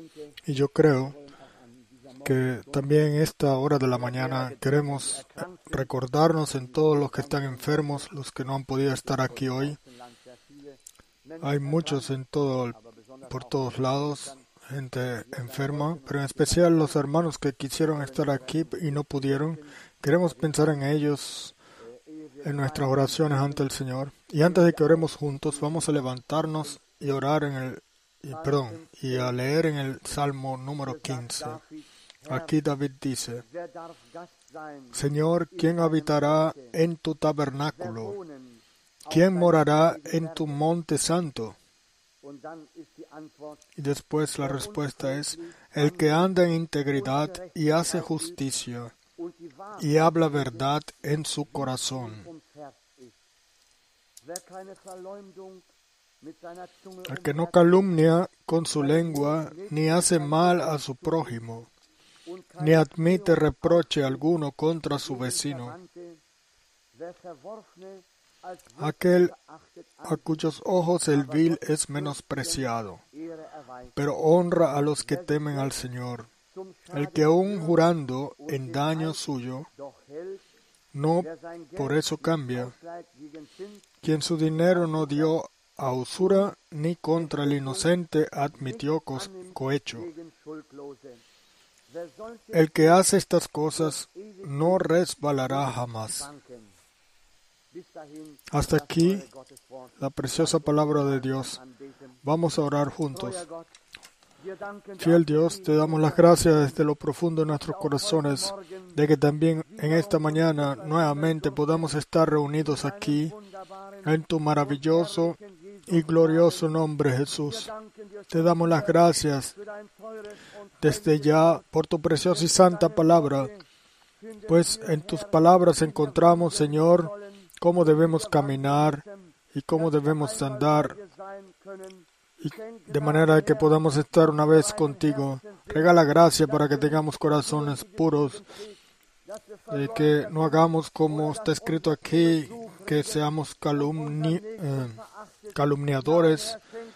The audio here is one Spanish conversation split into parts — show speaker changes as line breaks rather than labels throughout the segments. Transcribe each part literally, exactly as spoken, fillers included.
Y yo creo que también en esta hora de la mañana queremos recordarnos en todos los que están enfermos, los que no han podido estar aquí hoy. Hay muchos en todo, el- por todos lados, gente enferma, pero en especial los hermanos que quisieron estar aquí y no pudieron. Queremos pensar en ellos en nuestras oraciones ante el Señor. Y antes de que oremos juntos, vamos a levantarnos y orar en el, y, perdón, y a leer en el Salmo número quince. Aquí David dice: Señor, ¿quién habitará en tu tabernáculo? ¿Quién morará en tu monte santo? Y después la respuesta es: el que anda en integridad y hace justicia y habla verdad en su corazón. El que no calumnia con su lengua, ni hace mal a su prójimo, ni admite reproche alguno contra su vecino. Aquel a cuyos ojos el vil es menospreciado, pero honra a los que temen al Señor. El que aun jurando en daño suyo, no por eso cambia, quien su dinero no dio a usura, ni contra el inocente admitió cohecho. El que hace estas cosas no resbalará jamás. Hasta aquí la preciosa palabra de Dios. Vamos a orar juntos. Fiel Dios, te damos las gracias desde lo profundo de nuestros corazones, de que también en esta mañana nuevamente podamos estar reunidos aquí en tu maravilloso y glorioso nombre, Jesús. Te damos las gracias desde ya por tu preciosa y santa palabra, pues en tus palabras encontramos, Señor, cómo debemos caminar y cómo debemos andar, y de manera que podamos estar una vez contigo. Regala gracia para que tengamos corazones puros, de que no hagamos como está escrito aquí, que seamos calumni, eh, calumniadores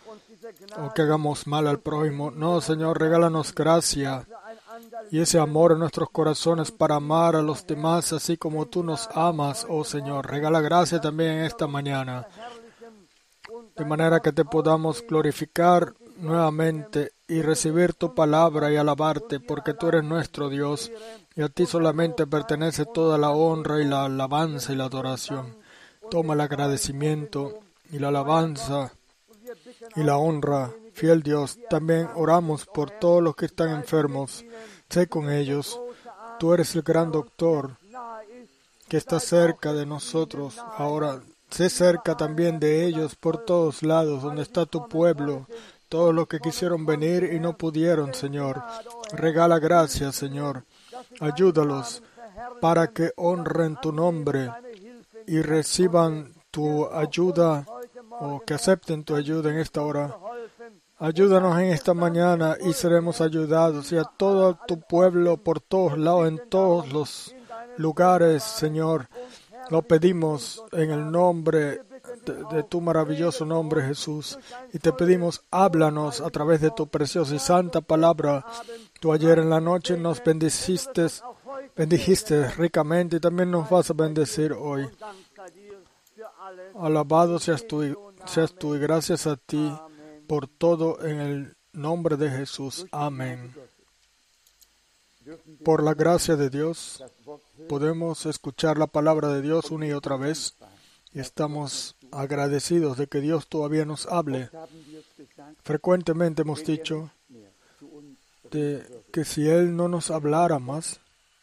o que hagamos mal al prójimo. No, Señor, regálanos gracia y ese amor en nuestros corazones para amar a los demás así como tú nos amas, oh Señor. Regala gracia también en esta mañana, de manera que te podamos glorificar nuevamente y recibir tu palabra y alabarte, porque tú eres nuestro Dios y a ti solamente pertenece toda la honra y la alabanza y la adoración. Toma el agradecimiento y la alabanza y la honra, fiel Dios. También oramos por todos los que están enfermos. Sé con ellos. Tú eres el gran doctor que está cerca de nosotros. Ahora, sé cerca también de ellos por todos lados, donde está tu pueblo, todos los que quisieron venir y no pudieron, Señor. Regala gracias, Señor. Ayúdalos para que honren tu nombre y reciban tu ayuda, o que acepten tu ayuda en esta hora. Ayúdanos en esta mañana y seremos ayudados, y a todo tu pueblo por todos lados, en todos los lugares, Señor. Lo pedimos en el nombre de, de tu maravilloso nombre, Jesús. Y te pedimos, háblanos a través de tu preciosa y santa palabra. Tú ayer en la noche nos bendiciste, bendijiste ricamente y también nos vas a bendecir hoy. Alabado seas tú, seas tú y gracias a ti por todo en el nombre de Jesús. Amén. Por la gracia de Dios, podemos escuchar la palabra de Dios una y otra vez y estamos agradecidos de que Dios todavía nos hable. Frecuentemente hemos dicho de que si Él no nos hablara más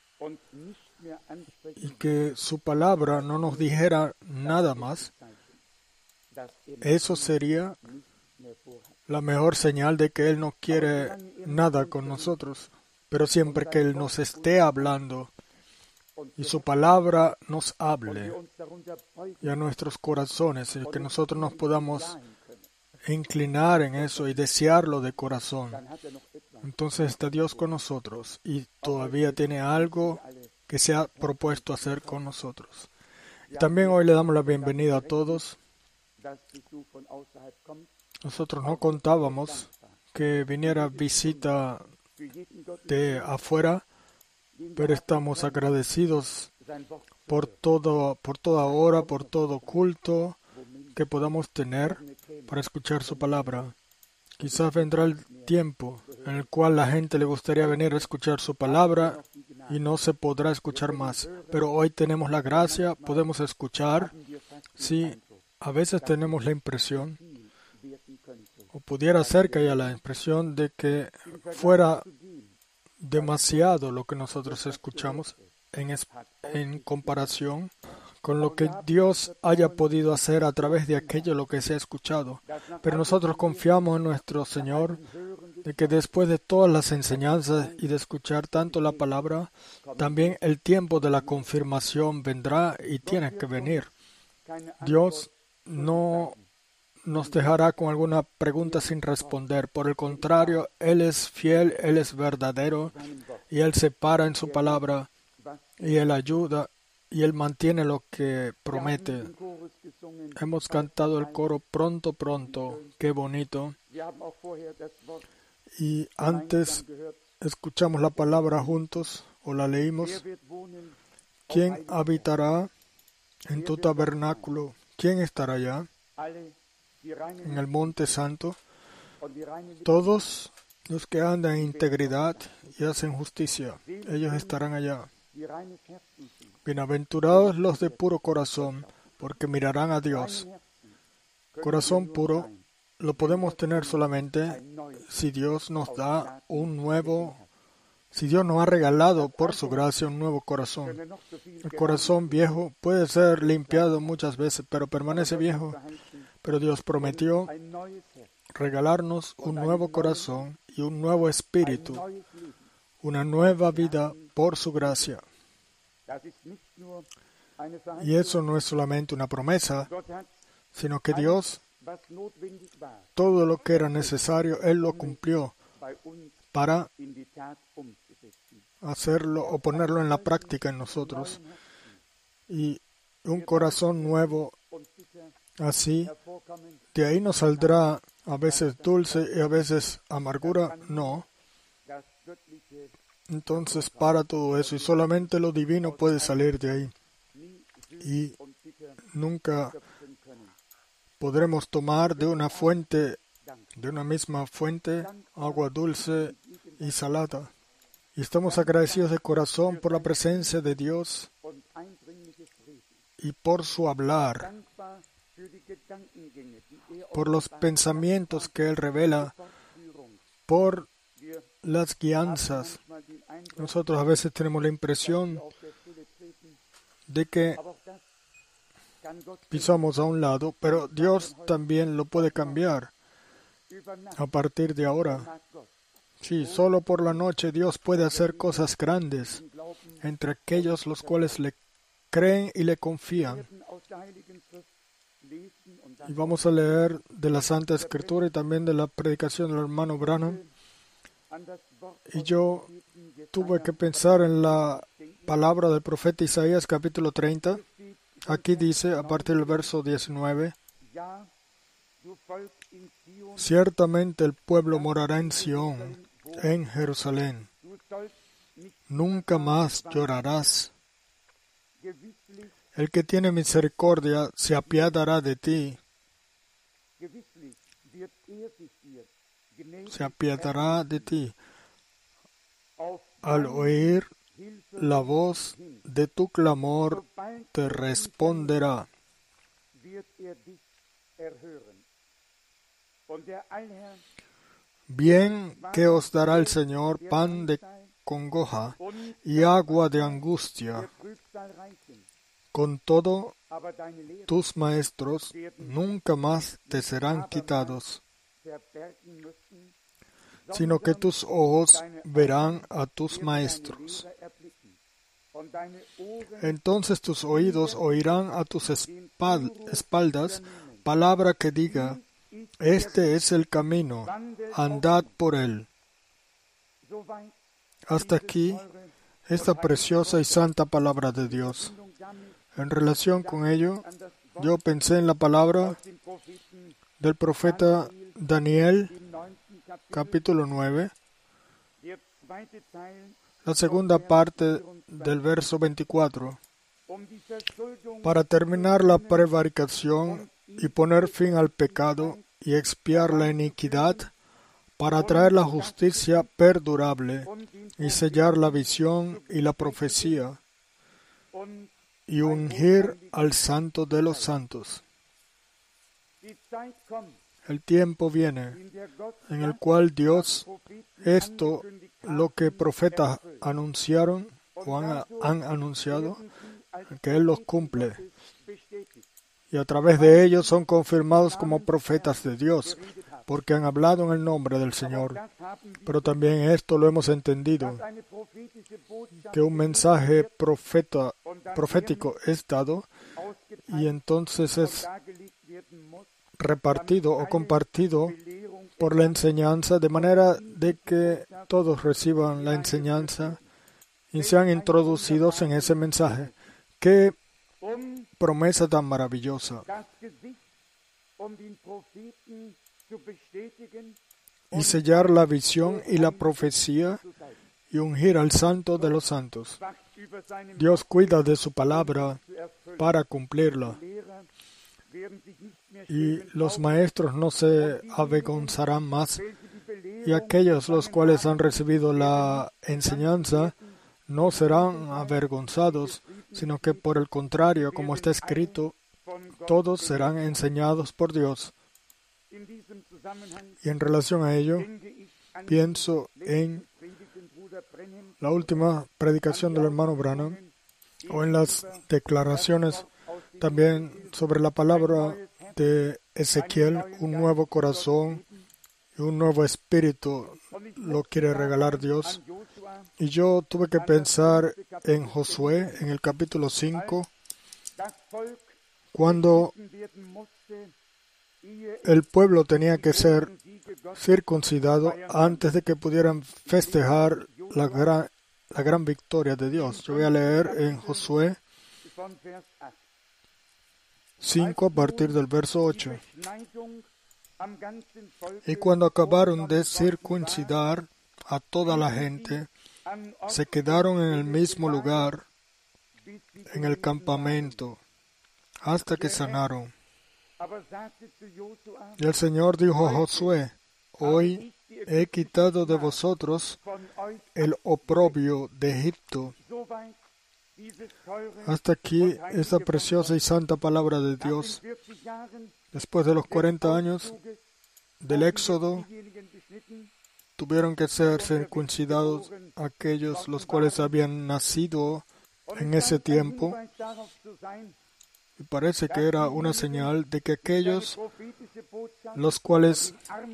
y que su palabra no nos dijera nada más, eso sería la mejor señal de que Él no quiere nada con nosotros. Pero siempre que Él nos esté hablando y su palabra nos hable y a nuestros corazones, y que nosotros nos podamos inclinar en eso y desearlo de corazón, entonces está Dios con nosotros y todavía tiene algo que se ha propuesto hacer con nosotros. Y también hoy le damos la bienvenida a todos. Nosotros no contábamos que viniera visita de afuera, pero estamos agradecidos por todo, por toda hora, por todo culto que podamos tener para escuchar su palabra. Quizás vendrá el tiempo en el cual la gente le gustaría venir a escuchar su palabra y no se podrá escuchar más. Pero hoy tenemos la gracia, podemos escuchar. Sí, a veces tenemos la impresión, o pudiera ser que haya la impresión de que fuera demasiado lo que nosotros escuchamos en, es, en comparación con lo que Dios haya podido hacer a través de aquello lo que se ha escuchado. Pero nosotros confiamos en nuestro Señor, de que después de todas las enseñanzas y de escuchar tanto la palabra, también el tiempo de la confirmación vendrá y tiene que venir. Dios no nos dejará con alguna pregunta sin responder. Por el contrario, Él es fiel, Él es verdadero, y Él se para en su palabra, y Él ayuda, y Él mantiene lo que promete. Hemos cantado el coro pronto, pronto. Qué bonito. Y antes escuchamos la palabra juntos, o la leímos. ¿Quién habitará en tu tabernáculo? ¿Quién estará allá? En el monte santo. Todos los que andan en integridad y hacen justicia, ellos estarán allá. Bienaventurados los de puro corazón, porque mirarán a Dios. Corazón puro lo podemos tener solamente si Dios nos da un nuevo, si Dios nos ha regalado por su gracia un nuevo corazón. El corazón viejo puede ser limpiado muchas veces, pero permanece viejo. Pero Dios prometió regalarnos un nuevo corazón y un nuevo espíritu, una nueva vida por su gracia. Y eso no es solamente una promesa, sino que Dios, todo lo que era necesario, Él lo cumplió para hacerlo o ponerlo en la práctica en nosotros. Y un corazón nuevo, así, de ahí nos saldrá a veces dulce y a veces amargura, no. Entonces para todo eso, y solamente lo divino puede salir de ahí. Y nunca podremos tomar de una fuente, de una misma fuente, agua dulce y salada. Y estamos agradecidos de corazón por la presencia de Dios y por su hablar, por los pensamientos que Él revela, por las guianzas. Nosotros a veces tenemos la impresión de que pisamos a un lado, pero Dios también lo puede cambiar a partir de ahora. Sí, solo por la noche Dios puede hacer cosas grandes entre aquellos los cuales le creen y le confían. Y vamos a leer de la Santa Escritura y también de la predicación del hermano Branham. Y yo tuve que pensar en la palabra del profeta Isaías, capítulo treinta. Aquí dice, a partir del verso diecinueve, ciertamente el pueblo morará en Sión, en Jerusalén. Nunca más llorarás. El que tiene misericordia se apiadará de ti. Se apiadará de ti. Al oír la voz de tu clamor, te responderá. Bien que os dará el Señor pan de congoja y agua de angustia. Con todo, tus maestros nunca más te serán quitados, sino que tus ojos verán a tus maestros. Entonces tus oídos oirán a tus espaldas palabra que diga, este es el camino, andad por él. Hasta aquí, esta preciosa y santa palabra de Dios. En relación con ello, yo pensé en la palabra del profeta Daniel capítulo nueve, la segunda parte del verso veinticuatro. Para terminar la prevaricación y poner fin al pecado y expiar la iniquidad, para traer la justicia perdurable y sellar la visión y la profecía, y ungir al Santo de los santos. El tiempo viene en el cual Dios, esto lo que profetas anunciaron o han, han anunciado, que Él los cumple. Y a través de ellos son confirmados como profetas de Dios, porque han hablado en el nombre del Señor. Pero también esto lo hemos entendido, que un mensaje profeta, profético es dado y entonces es repartido o compartido por la enseñanza, de manera de que todos reciban la enseñanza y sean introducidos en ese mensaje. ¡Qué promesa tan maravillosa! Y sellar la visión y la profecía y ungir al Santo de los santos. Dios cuida de su palabra para cumplirla. Y los maestros no se avergonzarán más, y aquellos los cuales han recibido la enseñanza no serán avergonzados, sino que por el contrario, como está escrito, todos serán enseñados por Dios. Y en relación a ello, pienso en la última predicación del hermano Branham, o en las declaraciones también sobre la palabra de Ezequiel, un nuevo corazón y un nuevo espíritu lo quiere regalar Dios. Y yo tuve que pensar en Josué, en el capítulo cinco, cuando el pueblo tenía que ser circuncidado antes de que pudieran festejar la gran, la gran victoria de Dios. Yo voy a leer en Josué cinco a partir del verso ocho. Y cuando acabaron de circuncidar a toda la gente, se quedaron en el mismo lugar, en el campamento, hasta que sanaron. Y el Señor dijo a Josué: hoy he quitado de vosotros el oprobio de Egipto. Hasta aquí esta preciosa y santa palabra de Dios. Después de los cuarenta años del Éxodo, tuvieron que ser circuncidados aquellos los cuales habían nacido en ese tiempo. Y parece que era una señal de que aquellos los cuales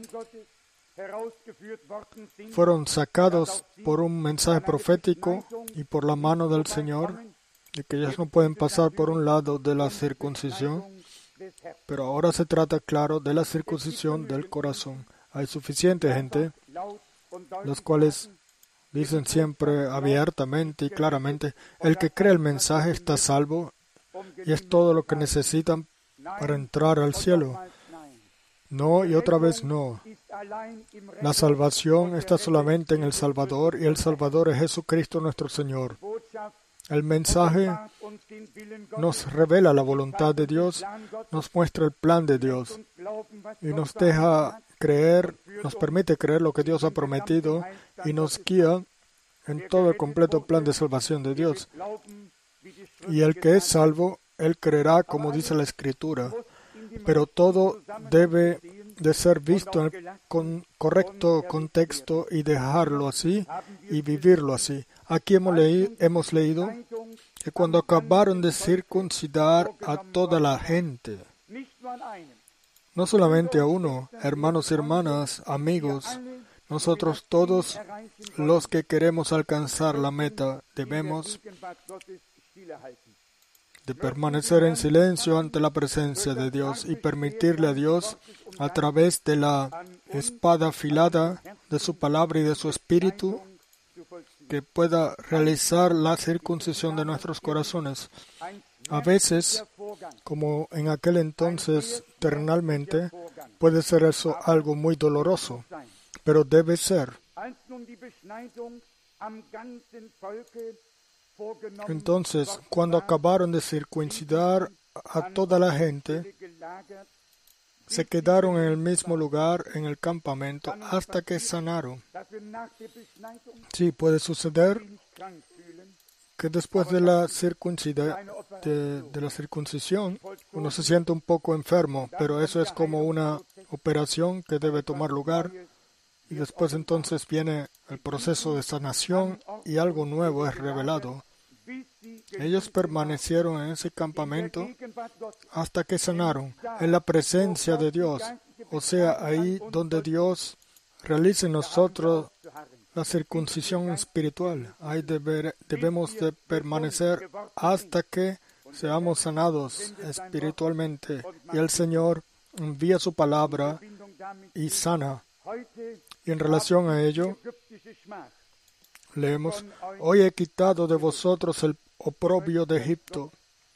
fueron sacados por un mensaje profético y por la mano del Señor, y que ellos no pueden pasar por un lado de la circuncisión, pero ahora se trata, claro, de la circuncisión del corazón. Hay suficiente gente, los cuales dicen siempre abiertamente y claramente: el que cree el mensaje está salvo, y es todo lo que necesitan para entrar al cielo. No, y otra vez no. La salvación está solamente en el Salvador, y el Salvador es Jesucristo nuestro Señor. El mensaje nos revela la voluntad de Dios, nos muestra el plan de Dios, y nos deja creer, nos permite creer lo que Dios ha prometido, y nos guía en todo el completo plan de salvación de Dios. Y el que es salvo, él creerá como dice la Escritura. Pero todo debe de ser visto en el con correcto contexto y dejarlo así y vivirlo así. Aquí hemos, leí, hemos leído que cuando acabaron de circuncidar a toda la gente, no solamente a uno, hermanos y hermanas, amigos, nosotros todos los que queremos alcanzar la meta debemos de permanecer en silencio ante la presencia de Dios y permitirle a Dios, a través de la espada afilada de su palabra y de su espíritu, que pueda realizar la circuncisión de nuestros corazones. A veces, como en aquel entonces terrenalmente, puede ser eso algo muy doloroso, pero debe ser. Entonces, cuando acabaron de circuncidar a toda la gente, se quedaron en el mismo lugar, en el campamento, hasta que sanaron. Sí, puede suceder que después de la, circuncida, de, de la circuncisión uno se siente un poco enfermo, pero eso es como una operación que debe tomar lugar, y después entonces viene el proceso de sanación y algo nuevo es revelado. Ellos permanecieron en ese campamento hasta que sanaron, en la presencia de Dios, o sea, ahí donde Dios realiza en nosotros la circuncisión espiritual. Ahí deber, debemos de permanecer hasta que seamos sanados espiritualmente. Y el Señor envía su palabra y sana. Y en relación a ello, leemos, hoy he quitado de vosotros el oprobio de Egipto.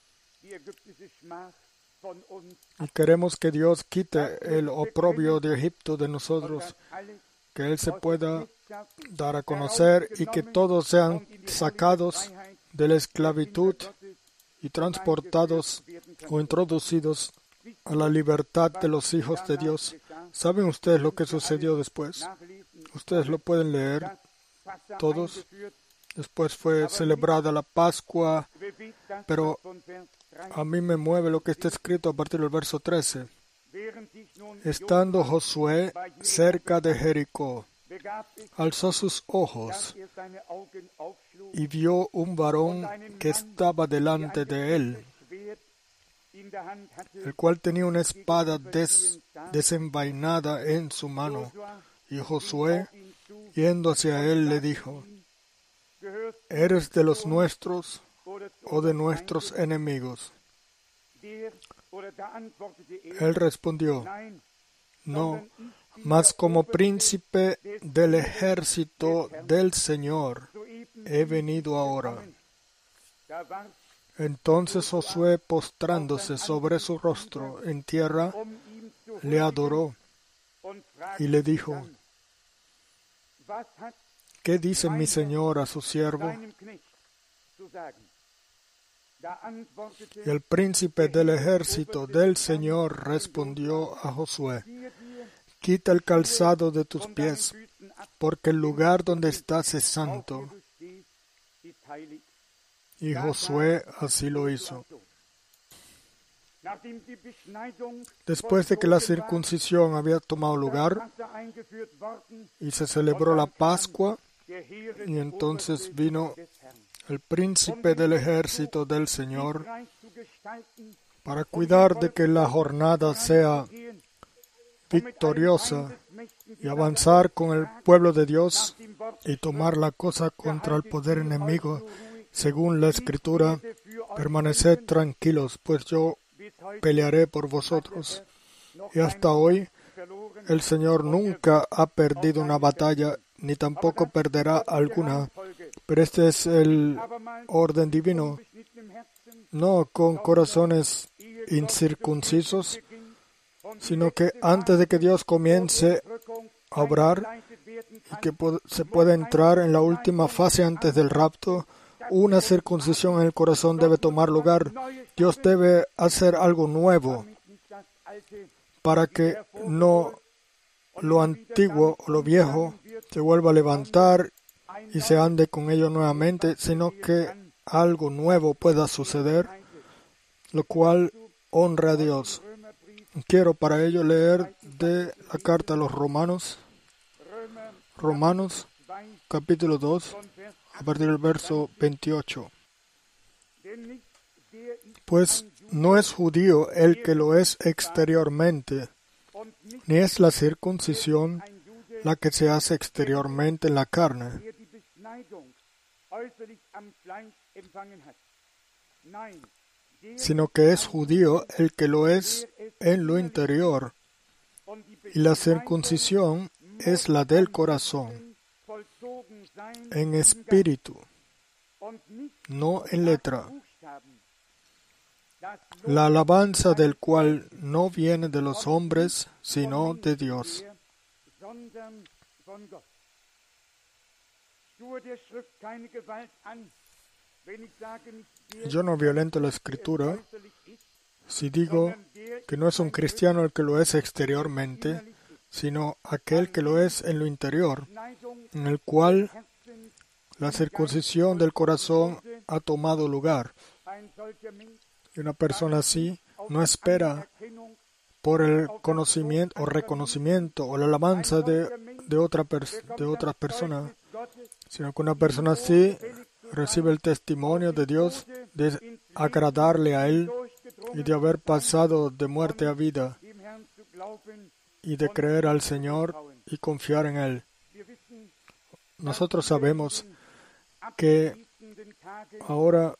Y queremos que Dios quite el oprobio de Egipto de nosotros, que Él se pueda dar a conocer y que todos sean sacados de la esclavitud y transportados o introducidos a la libertad de los hijos de Dios. ¿Saben ustedes lo que sucedió después? Ustedes lo pueden leer todos. Después fue celebrada la Pascua, pero a mí me mueve lo que está escrito a partir del verso trece. Estando Josué cerca de Jericó, alzó sus ojos y vio un varón que estaba delante de él, el cual tenía una espada des, desenvainada en su mano. Y Josué, yendo hacia él, le dijo, ¿eres de los nuestros o de nuestros enemigos? Él respondió, no, mas como príncipe del ejército del Señor he venido ahora. Entonces Josué, postrándose sobre su rostro en tierra, le adoró y le dijo, ¿qué dice mi señor a su siervo? Y el príncipe del ejército del Señor respondió a Josué, quita el calzado de tus pies, porque el lugar donde estás es santo. Y Josué así lo hizo. Después de que la circuncisión había tomado lugar y se celebró la Pascua, y entonces vino el príncipe del ejército del Señor para cuidar de que la jornada sea victoriosa y avanzar con el pueblo de Dios y tomar la cosa contra el poder enemigo, según la Escritura, permaneced tranquilos, pues yo pelearé por vosotros. Y hasta hoy el Señor nunca ha perdido una batalla, ni tampoco perderá alguna. Pero este es el orden divino, no con corazones incircuncisos, sino que antes de que Dios comience a obrar y que se pueda entrar en la última fase antes del rapto, una circuncisión en el corazón debe tomar lugar. Dios debe hacer algo nuevo para que no lo antiguo o lo viejo se vuelva a levantar y se ande con ello nuevamente, sino que algo nuevo pueda suceder, lo cual honra a Dios. Quiero para ello leer de la carta a los Romanos, Romanos capítulo dos, a partir del verso veintiocho. Pues no es judío el que lo es exteriormente, ni es la circuncisión la que se hace exteriormente en la carne, sino que es judío el que lo es en lo interior, y la circuncisión es la del corazón, en espíritu, no en letra, la alabanza del cual no viene de los hombres, sino de Dios. Yo no violento la Escritura si digo que no es un cristiano el que lo es exteriormente, sino aquel que lo es en lo interior, en el cual la circuncisión del corazón ha tomado lugar. Y una persona así no espera por el conocimiento o reconocimiento o la alabanza de, de, otra pers- de otra persona, sino que una persona así recibe el testimonio de Dios de agradarle a Él y de haber pasado de muerte a vida y de creer al Señor y confiar en Él. Nosotros sabemos que ahora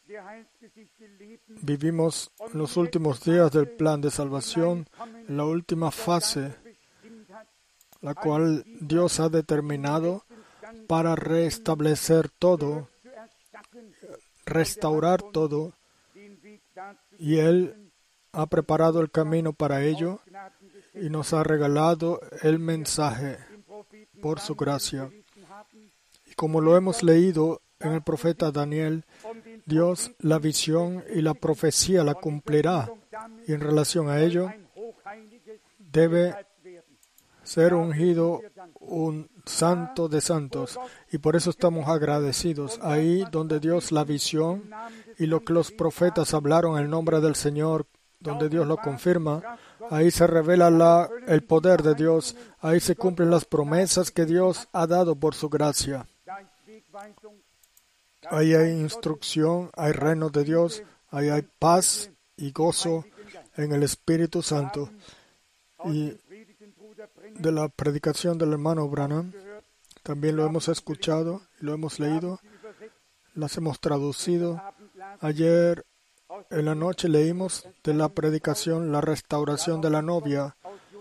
vivimos los últimos días del plan de salvación, la última fase, la cual Dios ha determinado para restablecer todo, restaurar todo, y Él ha preparado el camino para ello y nos ha regalado el mensaje por su gracia. Y como lo hemos leído en el profeta Daniel, Dios la visión y la profecía la cumplirá, y en relación a ello debe ser ungido un santo de santos, y por eso estamos agradecidos. Ahí donde Dios la visión y lo que los profetas hablaron en el nombre del Señor, donde Dios lo confirma, ahí se revela la, el poder de Dios, ahí se cumplen las promesas que Dios ha dado por su gracia. Ahí hay instrucción, hay reino de Dios, ahí hay paz y gozo en el Espíritu Santo. Y de la predicación del hermano Branham, también lo hemos escuchado, lo hemos leído, las hemos traducido. Ayer en la noche leímos de la predicación la restauración de la novia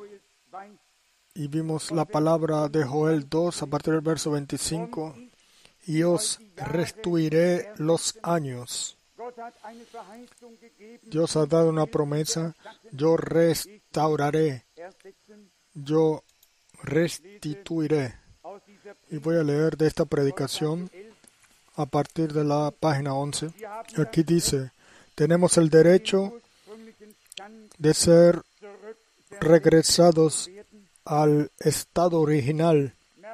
y vimos la palabra de Joel dos a partir del verso veinticinco. Y os restituiré los años. Dios ha dado una promesa, yo restauraré, yo restituiré. Y voy a leer de esta predicación a partir de la página once. Aquí dice, tenemos el derecho de ser regresados al estado original.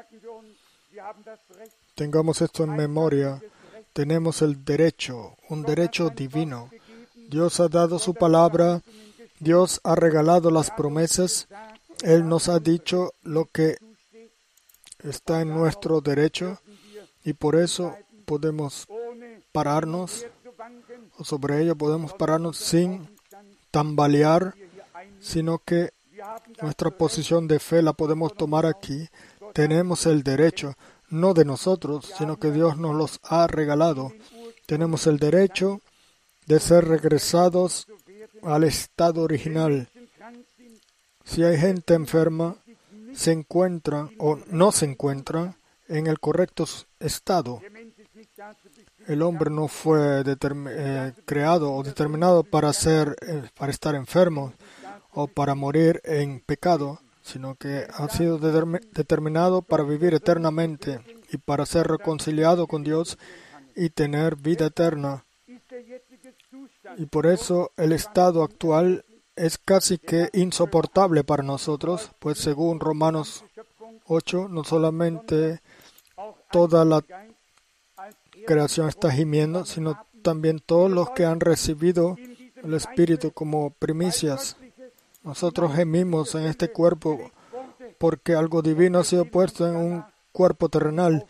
Tengamos esto en memoria. Tenemos el derecho, un derecho divino. Dios ha dado su palabra, Dios ha regalado las promesas, Él nos ha dicho lo que está en nuestro derecho y por eso podemos pararnos, o sobre ello podemos pararnos sin tambalear, sino que nuestra posición de fe la podemos tomar aquí. Tenemos el derecho, no de nosotros, sino que Dios nos los ha regalado. Tenemos el derecho de ser regresados al estado original. Si hay gente enferma, se encuentra o no se encuentra en el correcto estado. El hombre no fue determ- eh, creado o determinado para ser, eh, para estar enfermo o para morir en pecado, sino que ha sido determ- determinado para vivir eternamente y para ser reconciliado con Dios y tener vida eterna. Y por eso el estado actual es casi que insoportable para nosotros, pues según Romanos ocho, no solamente toda la creación está gimiendo, sino también todos los que han recibido el Espíritu como primicias. Nosotros gemimos en este cuerpo porque algo divino ha sido puesto en un cuerpo terrenal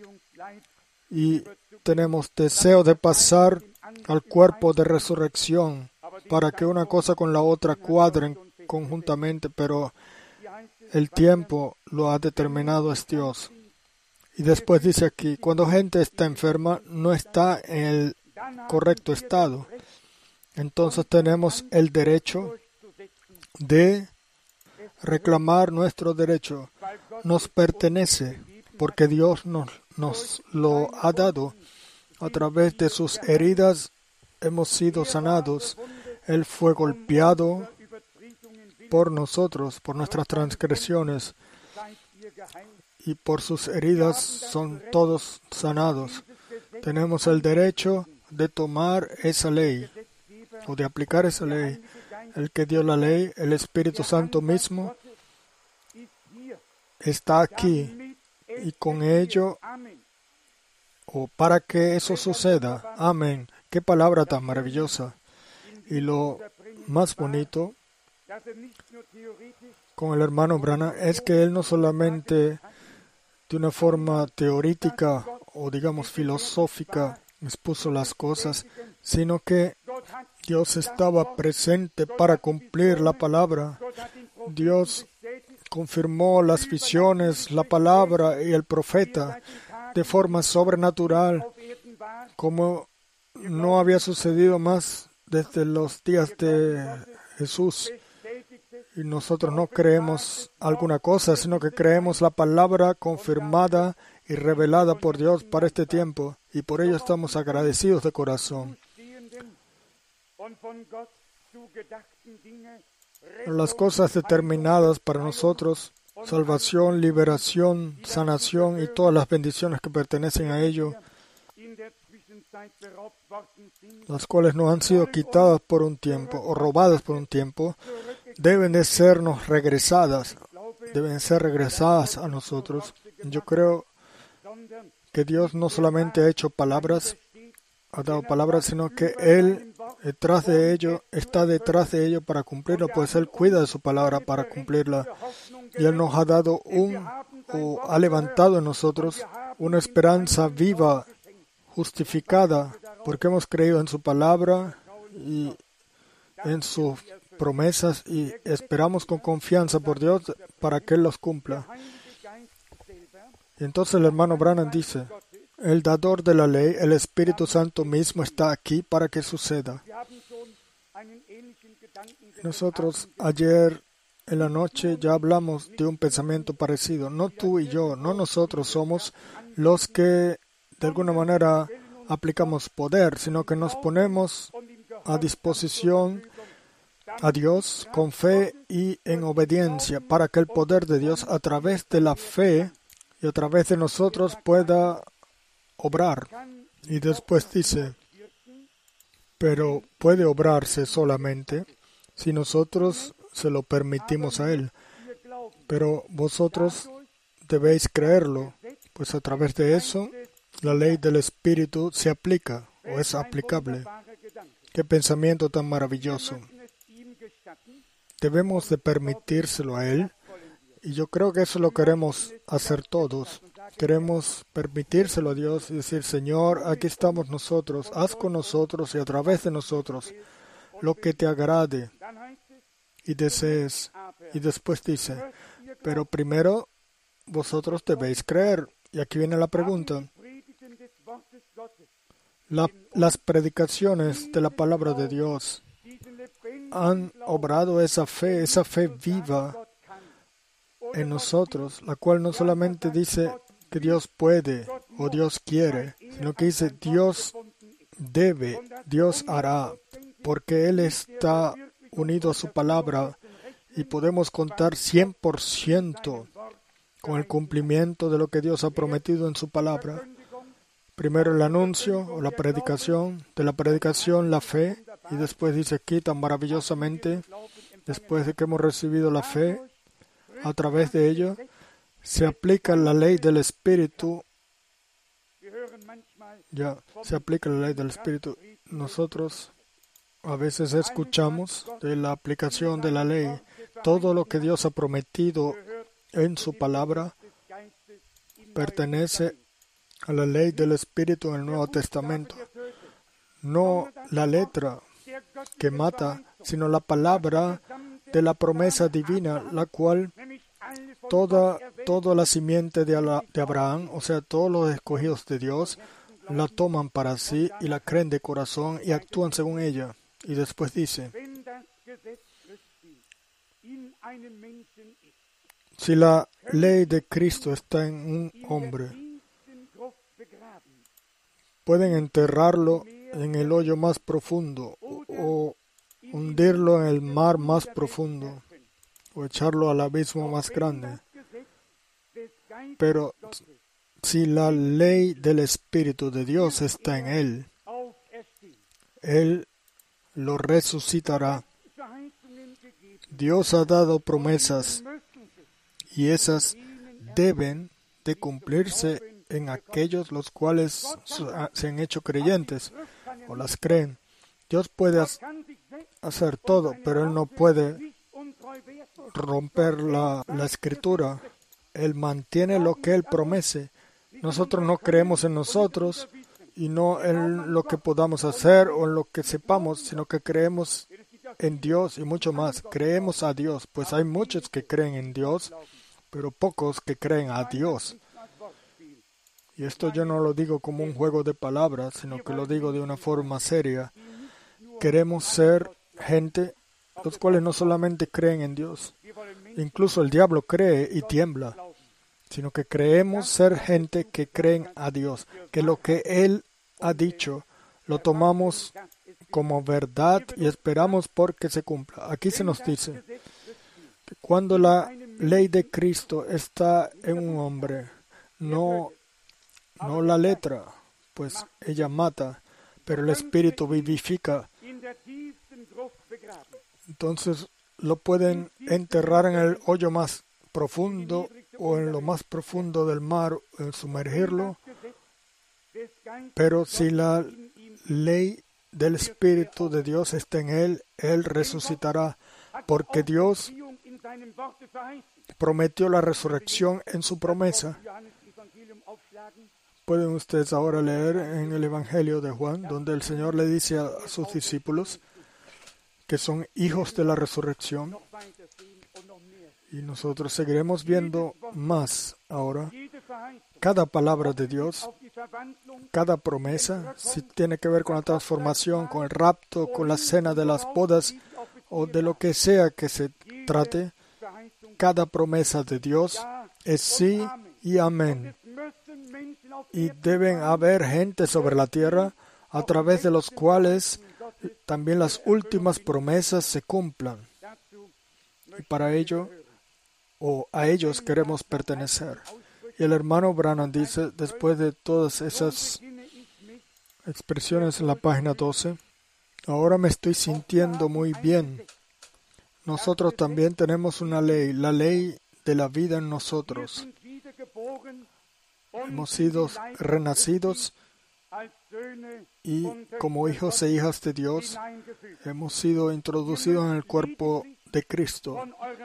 y tenemos deseo de pasar al cuerpo de resurrección para que una cosa con la otra cuadren conjuntamente, pero el tiempo lo ha determinado es Dios. Y después dice aquí, cuando gente está enferma, no está en el correcto estado. Entonces tenemos el derecho de reclamar nuestro derecho. Nos pertenece porque Dios nos, nos lo ha dado. A través de sus heridas hemos sido sanados. Él fue golpeado por nosotros, por nuestras transgresiones. y por sus heridas son todos sanados. Tenemos el derecho de tomar esa ley o de aplicar esa ley. El que dio la ley, el Espíritu Santo mismo, está aquí y con ello, o para que eso suceda. Amén. Qué palabra tan maravillosa. Y lo más bonito con el hermano Branham es que él no solamente de una forma teórica o digamos filosófica expuso las cosas, sino que Dios estaba presente para cumplir la palabra. Dios confirmó las visiones, la palabra y el profeta de forma sobrenatural, como no había sucedido más desde los días de Jesús. Y nosotros no creemos alguna cosa, sino que creemos la palabra confirmada y revelada por Dios para este tiempo. Y por ello estamos agradecidos de corazón. Las cosas determinadas para nosotros, salvación, liberación, sanación y todas las bendiciones que pertenecen a ello, las cuales nos han sido quitadas por un tiempo o robadas por un tiempo, deben de sernos regresadas, deben ser regresadas a nosotros. Yo creo que Dios no solamente ha hecho palabras, ha dado palabras, sino que Él detrás de ello, está detrás de ello para cumplirlo, pues Él cuida de su palabra para cumplirla. Y Él nos ha dado un, o ha levantado en nosotros una esperanza viva, justificada, porque hemos creído en su palabra y en sus promesas y esperamos con confianza por Dios para que Él los cumpla. Y entonces el hermano Branham dice, el dador de la ley, el Espíritu Santo mismo está aquí para que suceda. Nosotros ayer en la noche ya hablamos de un pensamiento parecido. No tú y yo, no nosotros somos los que de alguna manera aplicamos poder, sino que nos ponemos a disposición a Dios con fe y en obediencia para que el poder de Dios a través de la fe y a través de nosotros pueda obrar. Y después dice, pero puede obrarse solamente si nosotros se lo permitimos a Él. Pero vosotros debéis creerlo, pues a través de eso la ley del Espíritu se aplica o es aplicable. Qué pensamiento tan maravilloso. Debemos de permitírselo a Él y yo creo que eso lo queremos hacer todos. Queremos permitírselo a Dios y decir, Señor, aquí estamos nosotros, haz con nosotros y a través de nosotros lo que te agrade y desees. Y después dice, pero primero vosotros debéis creer. Y aquí viene la pregunta. La, las predicaciones de la palabra de Dios han obrado esa fe, esa fe viva en nosotros, la cual no solamente dice que Dios puede o Dios quiere, sino que dice Dios debe, Dios hará, porque Él está unido a su palabra y podemos contar cien por ciento con el cumplimiento de lo que Dios ha prometido en su palabra. Primero el anuncio o la predicación, de la predicación la fe, y después dice aquí tan maravillosamente, después de que hemos recibido la fe, a través de ello, se aplica la ley del Espíritu. Ya, se aplica la ley del Espíritu. Nosotros a veces escuchamos de la aplicación de la ley. Todo lo que Dios ha prometido en su palabra pertenece a la ley del Espíritu en el Nuevo Testamento. No la letra que mata, sino la palabra de la promesa divina, la cual toda, toda la simiente de, Ala, de Abraham, o sea, todos los escogidos de Dios, la toman para sí y la creen de corazón y actúan según ella. Y después dice, si la ley de Cristo está en un hombre, pueden enterrarlo en el hoyo más profundo o, o hundirlo en el mar más profundo o echarlo al abismo más grande. Pero si la ley del Espíritu de Dios está en él, él lo resucitará. Dios ha dado promesas y esas deben de cumplirse en aquellos los cuales se han hecho creyentes o las creen. Dios puede hacer todo, pero Él no puede romper la, la Escritura. Él mantiene lo que Él promete. Nosotros no creemos en nosotros y no en lo que podamos hacer o en lo que sepamos, sino que creemos en Dios y mucho más. Creemos a Dios, pues hay muchos que creen en Dios, pero pocos que creen a Dios. Y esto yo no lo digo como un juego de palabras, sino que lo digo de una forma seria. Queremos ser gente los cuales no solamente creen en Dios, incluso el diablo cree y tiembla, sino que creemos ser gente que creen a Dios, que lo que Él ha dicho lo tomamos como verdad y esperamos porque se cumpla. Aquí se nos dice que cuando la ley de Cristo está en un hombre, no, no la letra, pues ella mata, pero el Espíritu vivifica. Entonces lo pueden enterrar en el hoyo más profundo o en lo más profundo del mar, en sumergirlo, pero si la ley del Espíritu de Dios está en él, él resucitará, porque Dios prometió la resurrección en su promesa. Pueden ustedes ahora leer en el Evangelio de Juan, donde el Señor le dice a sus discípulos que son hijos de la resurrección. Y nosotros seguiremos viendo más ahora. Cada palabra de Dios, cada promesa, si tiene que ver con la transformación, con el rapto, con la cena de las bodas o de lo que sea que se trate, cada promesa de Dios es sí y amén. Y deben haber gente sobre la tierra a través de los cuales también las últimas promesas se cumplan. Y para ello, o a ellos queremos pertenecer. Y el hermano Branham dice, después de todas esas expresiones en la página doce, ahora me estoy sintiendo muy bien. Nosotros también tenemos una ley, la ley de la vida en nosotros. Hemos sido renacidos y como hijos e hijas de Dios hemos sido introducidos en el cuerpo de Cristo.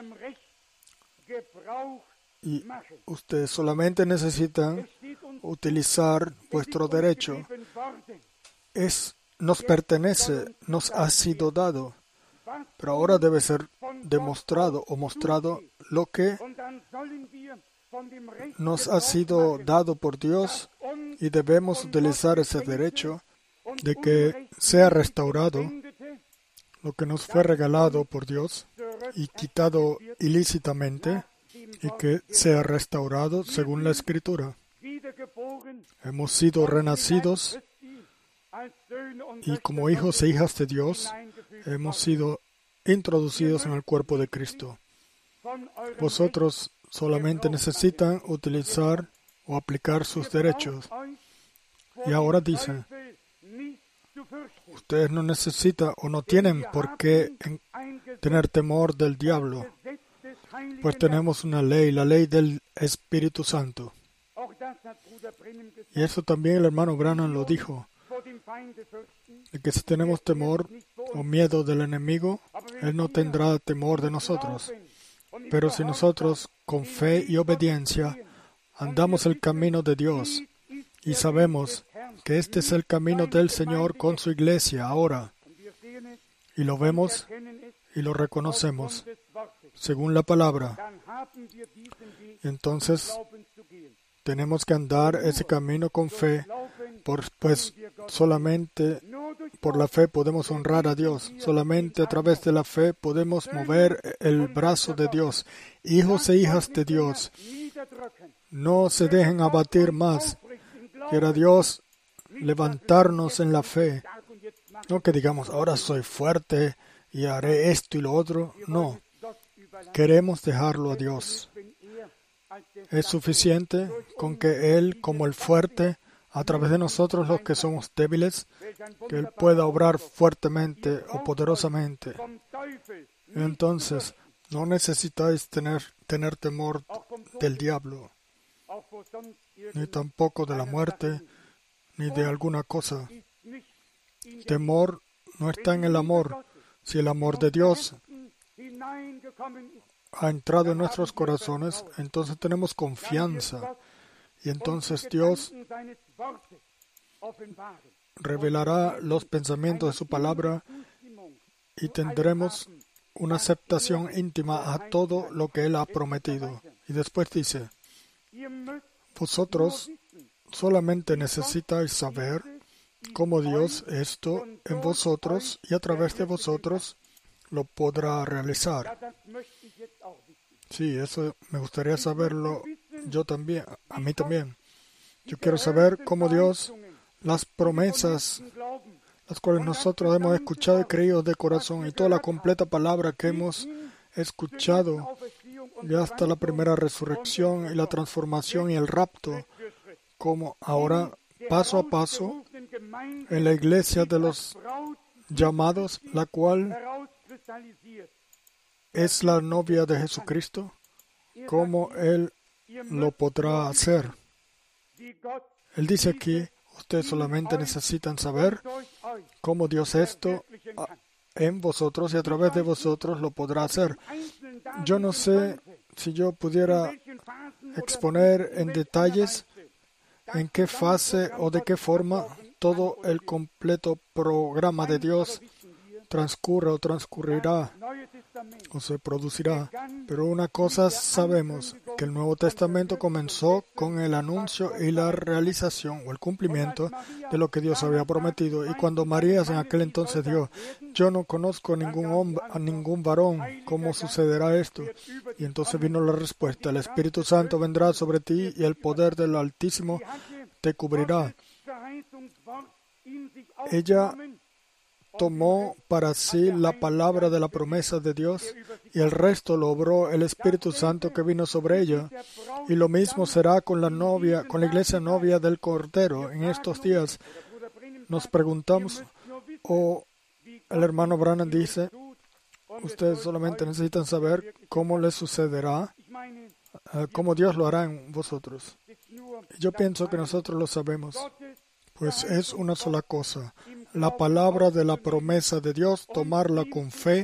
Y ustedes solamente necesitan utilizar vuestro derecho. Es, nos pertenece, nos ha sido dado, pero ahora debe ser demostrado o mostrado lo que nos ha sido dado por Dios y debemos utilizar ese derecho de que sea restaurado lo que nos fue regalado por Dios y quitado ilícitamente y que sea restaurado según la Escritura. Hemos sido renacidos y como hijos e hijas de Dios hemos sido introducidos en el cuerpo de Cristo. Vosotros solamente necesitan utilizar o aplicar sus derechos. Y ahora dicen, ustedes no necesitan o no tienen por qué tener temor del diablo, pues tenemos una ley, la ley del Espíritu Santo. Y eso también el hermano Branham lo dijo, de que si tenemos temor o miedo del enemigo, él no tendrá temor de nosotros. Pero si nosotros, con fe y obediencia, andamos el camino de Dios y sabemos que este es el camino del Señor con su iglesia ahora, y lo vemos y lo reconocemos según la palabra, entonces tenemos que andar ese camino con fe, por, pues solamente por la fe podemos honrar a Dios, solamente a través de la fe podemos mover el brazo de Dios. Hijos e hijas de Dios, no se dejen abatir más. Quiera Dios levantarnos en la fe. No que digamos, ahora soy fuerte y haré esto y lo otro. No, queremos dejarlo a Dios. Es suficiente con que Él, como el fuerte, a través de nosotros los que somos débiles, que Él pueda obrar fuertemente o poderosamente. Entonces, no necesitáis tener, tener temor del diablo, ni tampoco de la muerte, ni de alguna cosa. Temor no está en el amor. Si el amor de Dios ha entrado en nuestros corazones, entonces tenemos confianza. Y entonces Dios revelará los pensamientos de su palabra y tendremos una aceptación íntima a todo lo que Él ha prometido. Y después dice, vosotros solamente necesitáis saber cómo Dios esto en vosotros y a través de vosotros lo podrá realizar. Sí, eso me gustaría saberlo yo también, a mí también. Yo quiero saber cómo Dios, las promesas, las cuales nosotros hemos escuchado y creído de corazón, y toda la completa palabra que hemos escuchado, y hasta la primera resurrección y la transformación y el rapto, como ahora, paso a paso, en la iglesia de los llamados, la cual es la novia de Jesucristo, cómo Él lo podrá hacer. Él dice aquí, ustedes solamente necesitan saber cómo Dios esto en vosotros y a través de vosotros lo podrá hacer. Yo no sé si yo pudiera exponer en detalles en qué fase o de qué forma todo el completo programa de Dios transcurre o transcurrirá o se producirá. Pero una cosa sabemos, que el Nuevo Testamento comenzó con el anuncio y la realización o el cumplimiento de lo que Dios había prometido. Y cuando María en aquel entonces dijo, yo no conozco a ningún hombre, a ningún varón, ¿cómo sucederá esto? Y entonces vino la respuesta, el Espíritu Santo vendrá sobre ti y el poder del Altísimo te cubrirá. Ella tomó para sí la palabra de la promesa de Dios y el resto lo obró el Espíritu Santo que vino sobre ella. Y lo mismo será con la novia, con la iglesia novia del Cordero. En estos días nos preguntamos, o el hermano Branham dice, ustedes solamente necesitan saber cómo les sucederá, uh, cómo Dios lo hará en vosotros. Yo pienso que nosotros lo sabemos, pues es una sola cosa. La palabra de la promesa de Dios, tomarla con fe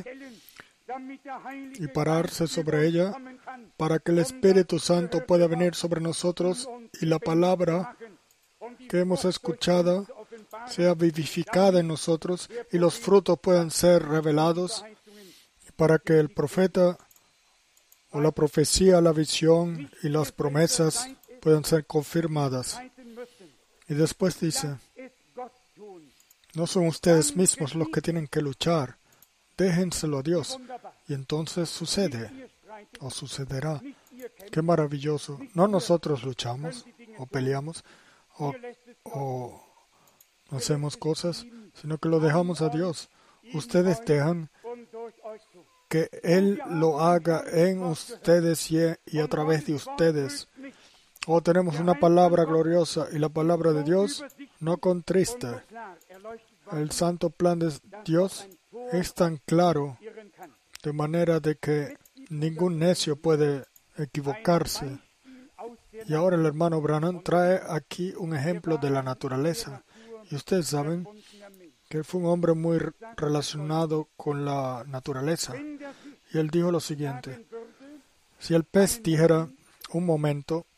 y pararse sobre ella para que el Espíritu Santo pueda venir sobre nosotros y la palabra que hemos escuchado sea vivificada en nosotros y los frutos puedan ser revelados para que el profeta o la profecía, la visión y las promesas puedan ser confirmadas. Y después dice, no son ustedes mismos los que tienen que luchar, déjenselo a Dios. Y entonces sucede, o sucederá. Qué maravilloso. No nosotros luchamos, o peleamos, o, o hacemos cosas, sino que lo dejamos a Dios. Ustedes dejan que Él lo haga en ustedes y, y a través de ustedes. Oh, tenemos una palabra gloriosa y la palabra de Dios no contrista. El santo plan de Dios es tan claro de manera de que ningún necio puede equivocarse. Y ahora el hermano Branham trae aquí un ejemplo de la naturaleza. Y ustedes saben que él fue un hombre muy relacionado con la naturaleza. Y él dijo lo siguiente, si el pez dijera, un momento,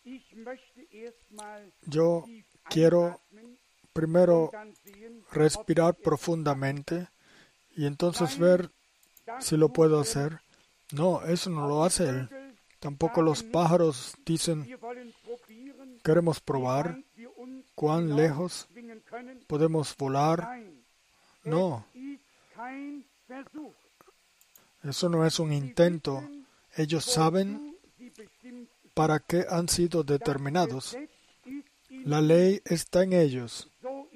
yo quiero primero respirar profundamente y entonces ver si lo puedo hacer. No, eso no lo hace él. Tampoco los pájaros dicen, queremos probar cuán lejos podemos volar. No, eso no es un intento. Ellos saben para qué han sido determinados. La ley está en ellos.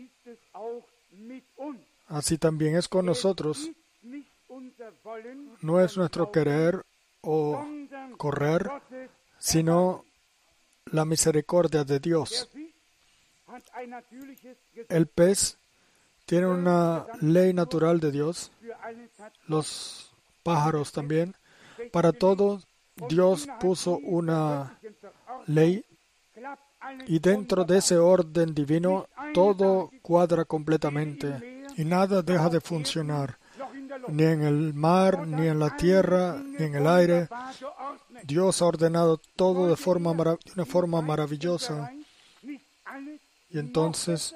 Así también es con nosotros. No es nuestro querer o correr, sino la misericordia de Dios. El pez tiene una ley natural de Dios, los pájaros también. Para todos, Dios puso una ley y dentro de ese orden divino todo cuadra completamente y nada deja de funcionar, ni en el mar, ni en la tierra, ni en el aire. Dios ha ordenado todo de, forma marav- de una forma maravillosa. Y entonces,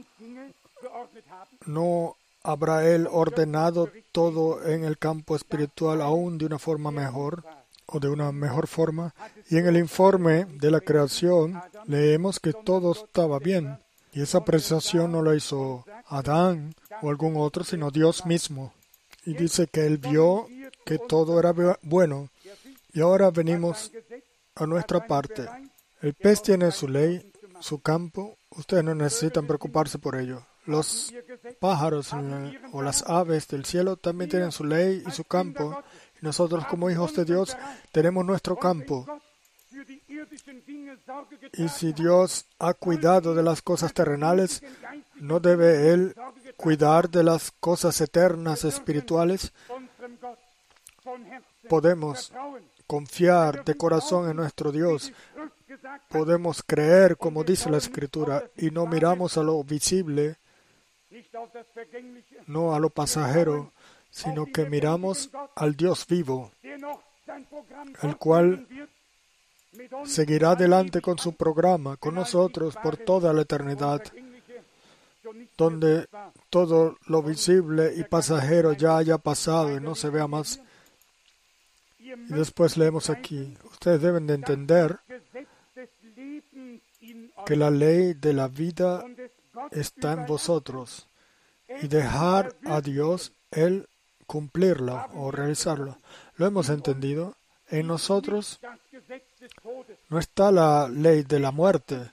¿no habrá Él ordenado todo en el campo espiritual aún de una forma mejor o de una mejor forma? Y en el informe de la creación leemos que todo estaba bien. Y esa apreciación no la hizo Adán o algún otro, sino Dios mismo. Y dice que Él vio que todo era bueno. Y ahora venimos a nuestra parte. El pez tiene su ley, su campo. Ustedes no necesitan preocuparse por ello. Los pájaros o las aves del cielo también tienen su ley y su campo. Y nosotros, como hijos de Dios, tenemos nuestro campo. Y si Dios ha cuidado de las cosas terrenales, ¿no debe Él cuidar de las cosas eternas espirituales? Podemos confiar de corazón en nuestro Dios. Podemos creer, como dice la Escritura, y no miramos a lo visible, no a lo pasajero, sino que miramos al Dios vivo, el cual seguirá adelante con su programa, con nosotros por toda la eternidad, donde todo lo visible y pasajero ya haya pasado y no se vea más. Y después leemos aquí, ustedes deben de entender que la ley de la vida está en vosotros y dejar a Dios Él cumplirla o realizarla. ¿Lo hemos entendido? En nosotros no está la ley de la muerte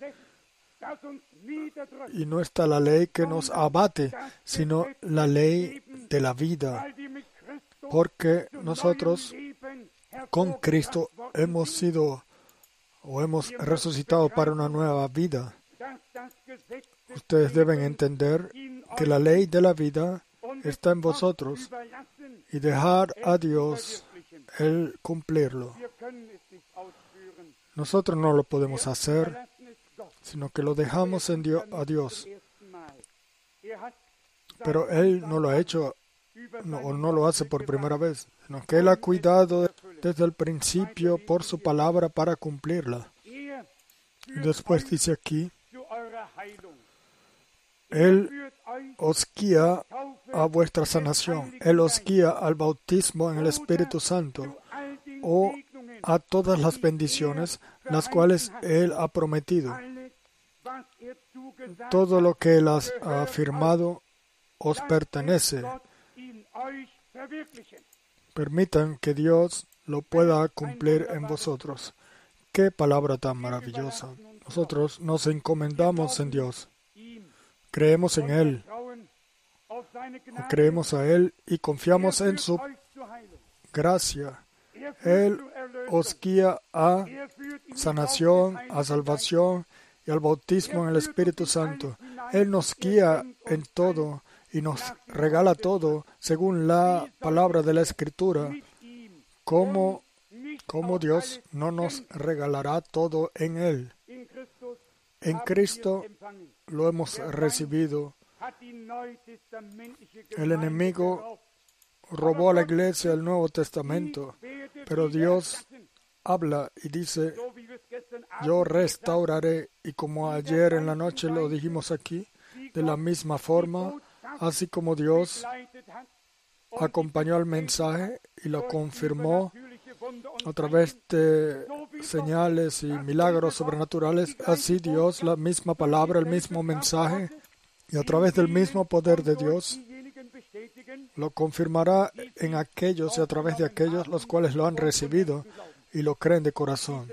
y no está la ley que nos abate, sino la ley de la vida, porque nosotros con Cristo hemos sido o hemos resucitado para una nueva vida. Ustedes deben entender que la ley de la vida está en vosotros y dejar a Dios Él cumplirlo. Nosotros no lo podemos hacer, sino que lo dejamos en Dios, a Dios. Pero Él no lo ha hecho no, o no lo hace por primera vez, sino que Él ha cuidado desde el principio por su palabra para cumplirla. Y después dice aquí, Él os guía a vuestra sanación, Él os guía al bautismo en el Espíritu Santo o a todas las bendiciones las cuales Él ha prometido. Todo lo que Él ha afirmado os pertenece. Permitan que Dios lo pueda cumplir en vosotros. ¡Qué palabra tan maravillosa! Nosotros nos encomendamos en Dios. Creemos en Él. Creemos a Él y confiamos en su gracia. Él os guía a sanación, a salvación y al bautismo en el Espíritu Santo. Él nos guía en todo y nos regala todo según la palabra de la Escritura. ¿Cómo, cómo Dios no nos regalará todo en Él? En Cristo lo hemos recibido. El enemigo robó a la iglesia el Nuevo Testamento, pero Dios habla y dice, yo restauraré, y como ayer en la noche lo dijimos aquí, de la misma forma, así como Dios acompañó al mensaje y lo confirmó a través de señales y milagros sobrenaturales, así Dios, la misma palabra, el mismo mensaje, y a través del mismo poder de Dios, lo confirmará en aquellos y a través de aquellos los cuales lo han recibido y lo creen de corazón.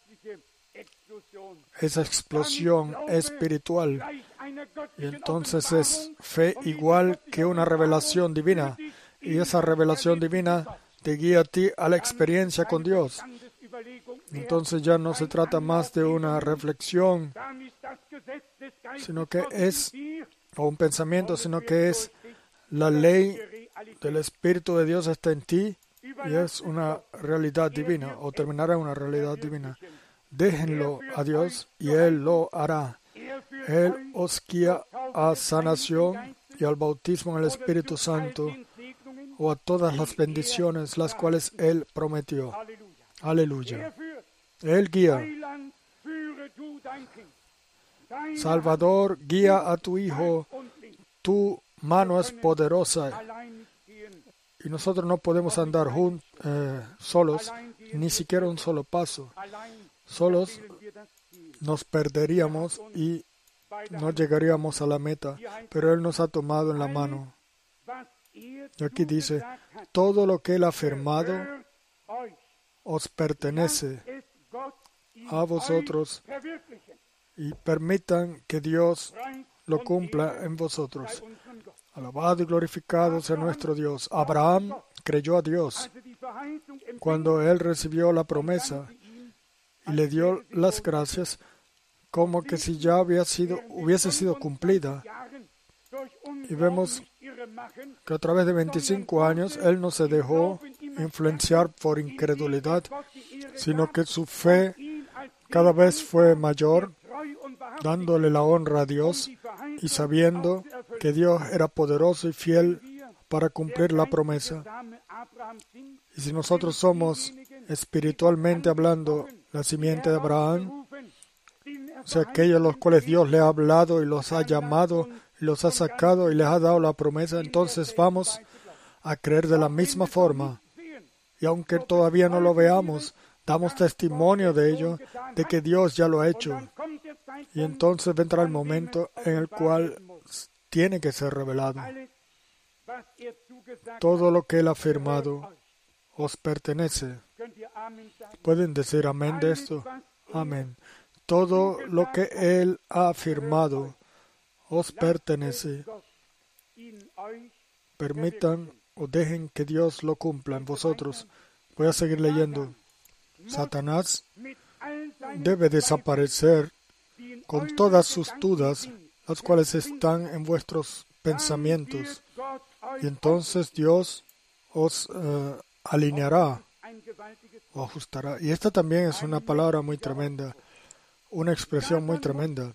Esa explosión espiritual, y entonces es fe igual que una revelación divina, y esa revelación divina te guía a ti a la experiencia con Dios. Entonces ya no se trata más de una reflexión, sino que es, o un pensamiento, sino que es la ley del Espíritu de Dios está en ti y es una realidad divina, o terminará en una realidad divina. Déjenlo a Dios y Él lo hará. Él os guía a sanación y al bautismo en el Espíritu Santo, o a todas las bendiciones las cuales Él prometió. Aleluya. Él guía. Salvador, guía a tu Hijo. Tu mano es poderosa. Y nosotros no podemos andar jun- eh, solos, ni siquiera un solo paso. Solos nos perderíamos y no llegaríamos a la meta, pero Él nos ha tomado en la mano. Y aquí dice, todo lo que Él ha afirmado os pertenece a vosotros y permitan que Dios lo cumpla en vosotros. Alabado y glorificado sea nuestro Dios. Abraham creyó a Dios cuando él recibió la promesa y le dio las gracias como que si ya había sido, hubiese sido cumplida. Y vemos que a través de veinticinco años él no se dejó influenciar por incredulidad, sino que su fe cada vez fue mayor, dándole la honra a Dios y sabiendo que Dios era poderoso y fiel para cumplir la promesa. Y si nosotros somos espiritualmente hablando la simiente de Abraham, o sea, aquellos a los cuales Dios le ha hablado y los ha llamado y los ha sacado y les ha dado la promesa, entonces vamos a creer de la misma forma. Y aunque todavía no lo veamos, damos testimonio de ello, de que Dios ya lo ha hecho. Y entonces vendrá el momento en el cual tiene que ser revelado. Todo lo que Él ha afirmado os pertenece. ¿Pueden decir amén de esto? Amén. Todo lo que Él ha afirmado os pertenece. Permitan o dejen que Dios lo cumpla en vosotros. Voy a seguir leyendo. Satanás debe desaparecer con todas sus dudas, las cuales están en vuestros pensamientos. Y entonces Dios os uh, alineará o ajustará. Y esta también es una palabra muy tremenda, una expresión muy tremenda.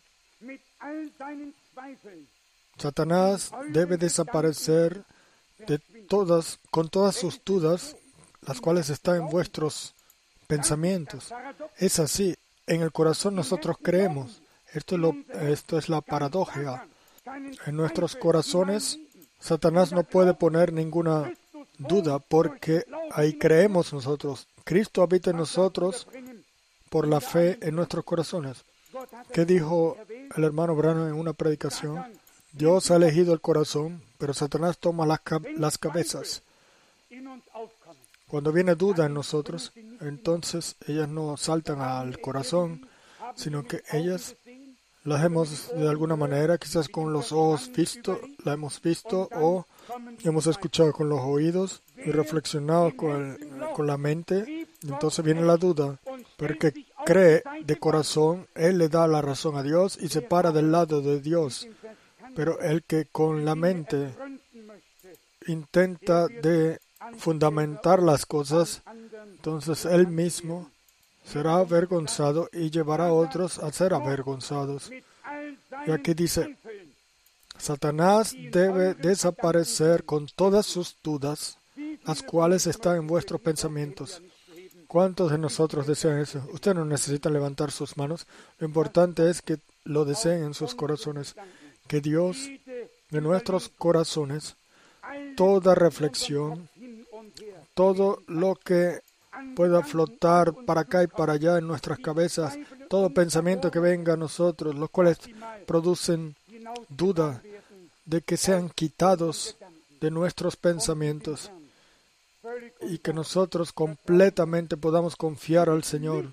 Satanás debe desaparecer de todas, con todas sus dudas, las cuales están en vuestros pensamientos. Es así. En el corazón nosotros creemos. Esto es, lo, esto es la paradoja. En nuestros corazones, Satanás no puede poner ninguna duda porque ahí creemos nosotros. Cristo habita en nosotros por la fe en nuestros corazones. ¿Qué dijo el hermano Branham en una predicación? Dios ha elegido el corazón, pero Satanás toma las, las cabezas. Cuando viene duda en nosotros, entonces ellas no saltan al corazón, sino que ellas las hemos de alguna manera, quizás con los ojos visto, la hemos visto o hemos escuchado con los oídos y reflexionado con, el, con la mente. Entonces viene la duda, pero el que cree de corazón, él le da la razón a Dios y se para del lado de Dios. Pero el que con la mente intenta de fundamentar las cosas, entonces él mismo será avergonzado y llevará a otros a ser avergonzados. Y aquí dice, Satanás debe desaparecer con todas sus dudas, las cuales están en vuestros pensamientos. ¿Cuántos de nosotros desean eso? Ustedes no necesitan levantar sus manos. Lo importante es que lo deseen en sus corazones. Que Dios, de nuestros corazones, toda reflexión, todo lo que pueda flotar para acá y para allá en nuestras cabezas, todo pensamiento que venga a nosotros, los cuales producen duda, de que sean quitados de nuestros pensamientos y que nosotros completamente podamos confiar al Señor.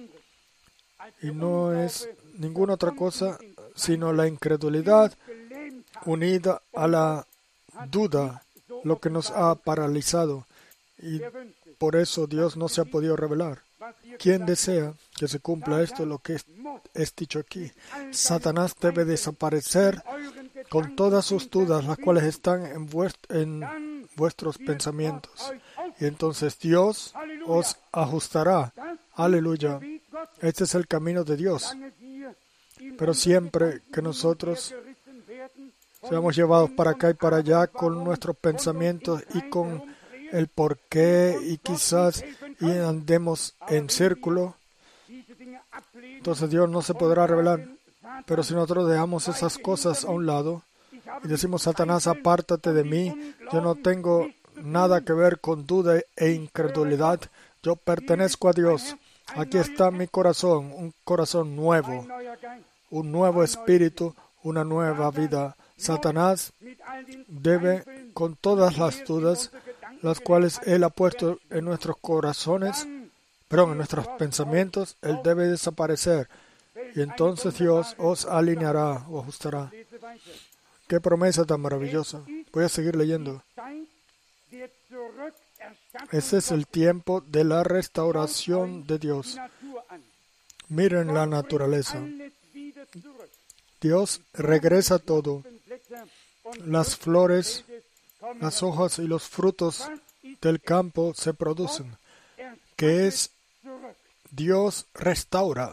Y no es ninguna otra cosa sino la incredulidad unida a la duda, lo que nos ha paralizado. Y por eso Dios no se ha podido revelar. ¿Quién desea que se cumpla esto, lo que es, es dicho aquí? Satanás debe desaparecer con todas sus dudas, las cuales están en, vuest- en vuestros pensamientos. Y entonces Dios os ajustará. Aleluya. Este es el camino de Dios. Pero siempre que nosotros seamos llevados para acá y para allá con nuestros pensamientos y con el por qué y quizás y andemos en círculo, entonces Dios no se podrá revelar. Pero si nosotros dejamos esas cosas a un lado y decimos, Satanás, apártate de mí, yo no tengo nada que ver con duda e incredulidad, yo pertenezco a Dios. Aquí está mi corazón, un corazón nuevo, un nuevo espíritu, una nueva vida. Satanás debe, con todas las dudas, las cuales Él ha puesto en nuestros corazones, perdón, en nuestros pensamientos, Él debe desaparecer. Y entonces Dios os alineará o ajustará. ¡Qué promesa tan maravillosa! Voy a seguir leyendo. Ese es el tiempo de la restauración de Dios. Miren la naturaleza. Dios regresa todo. Las flores, las hojas y los frutos del campo se producen. Que es Dios restaura.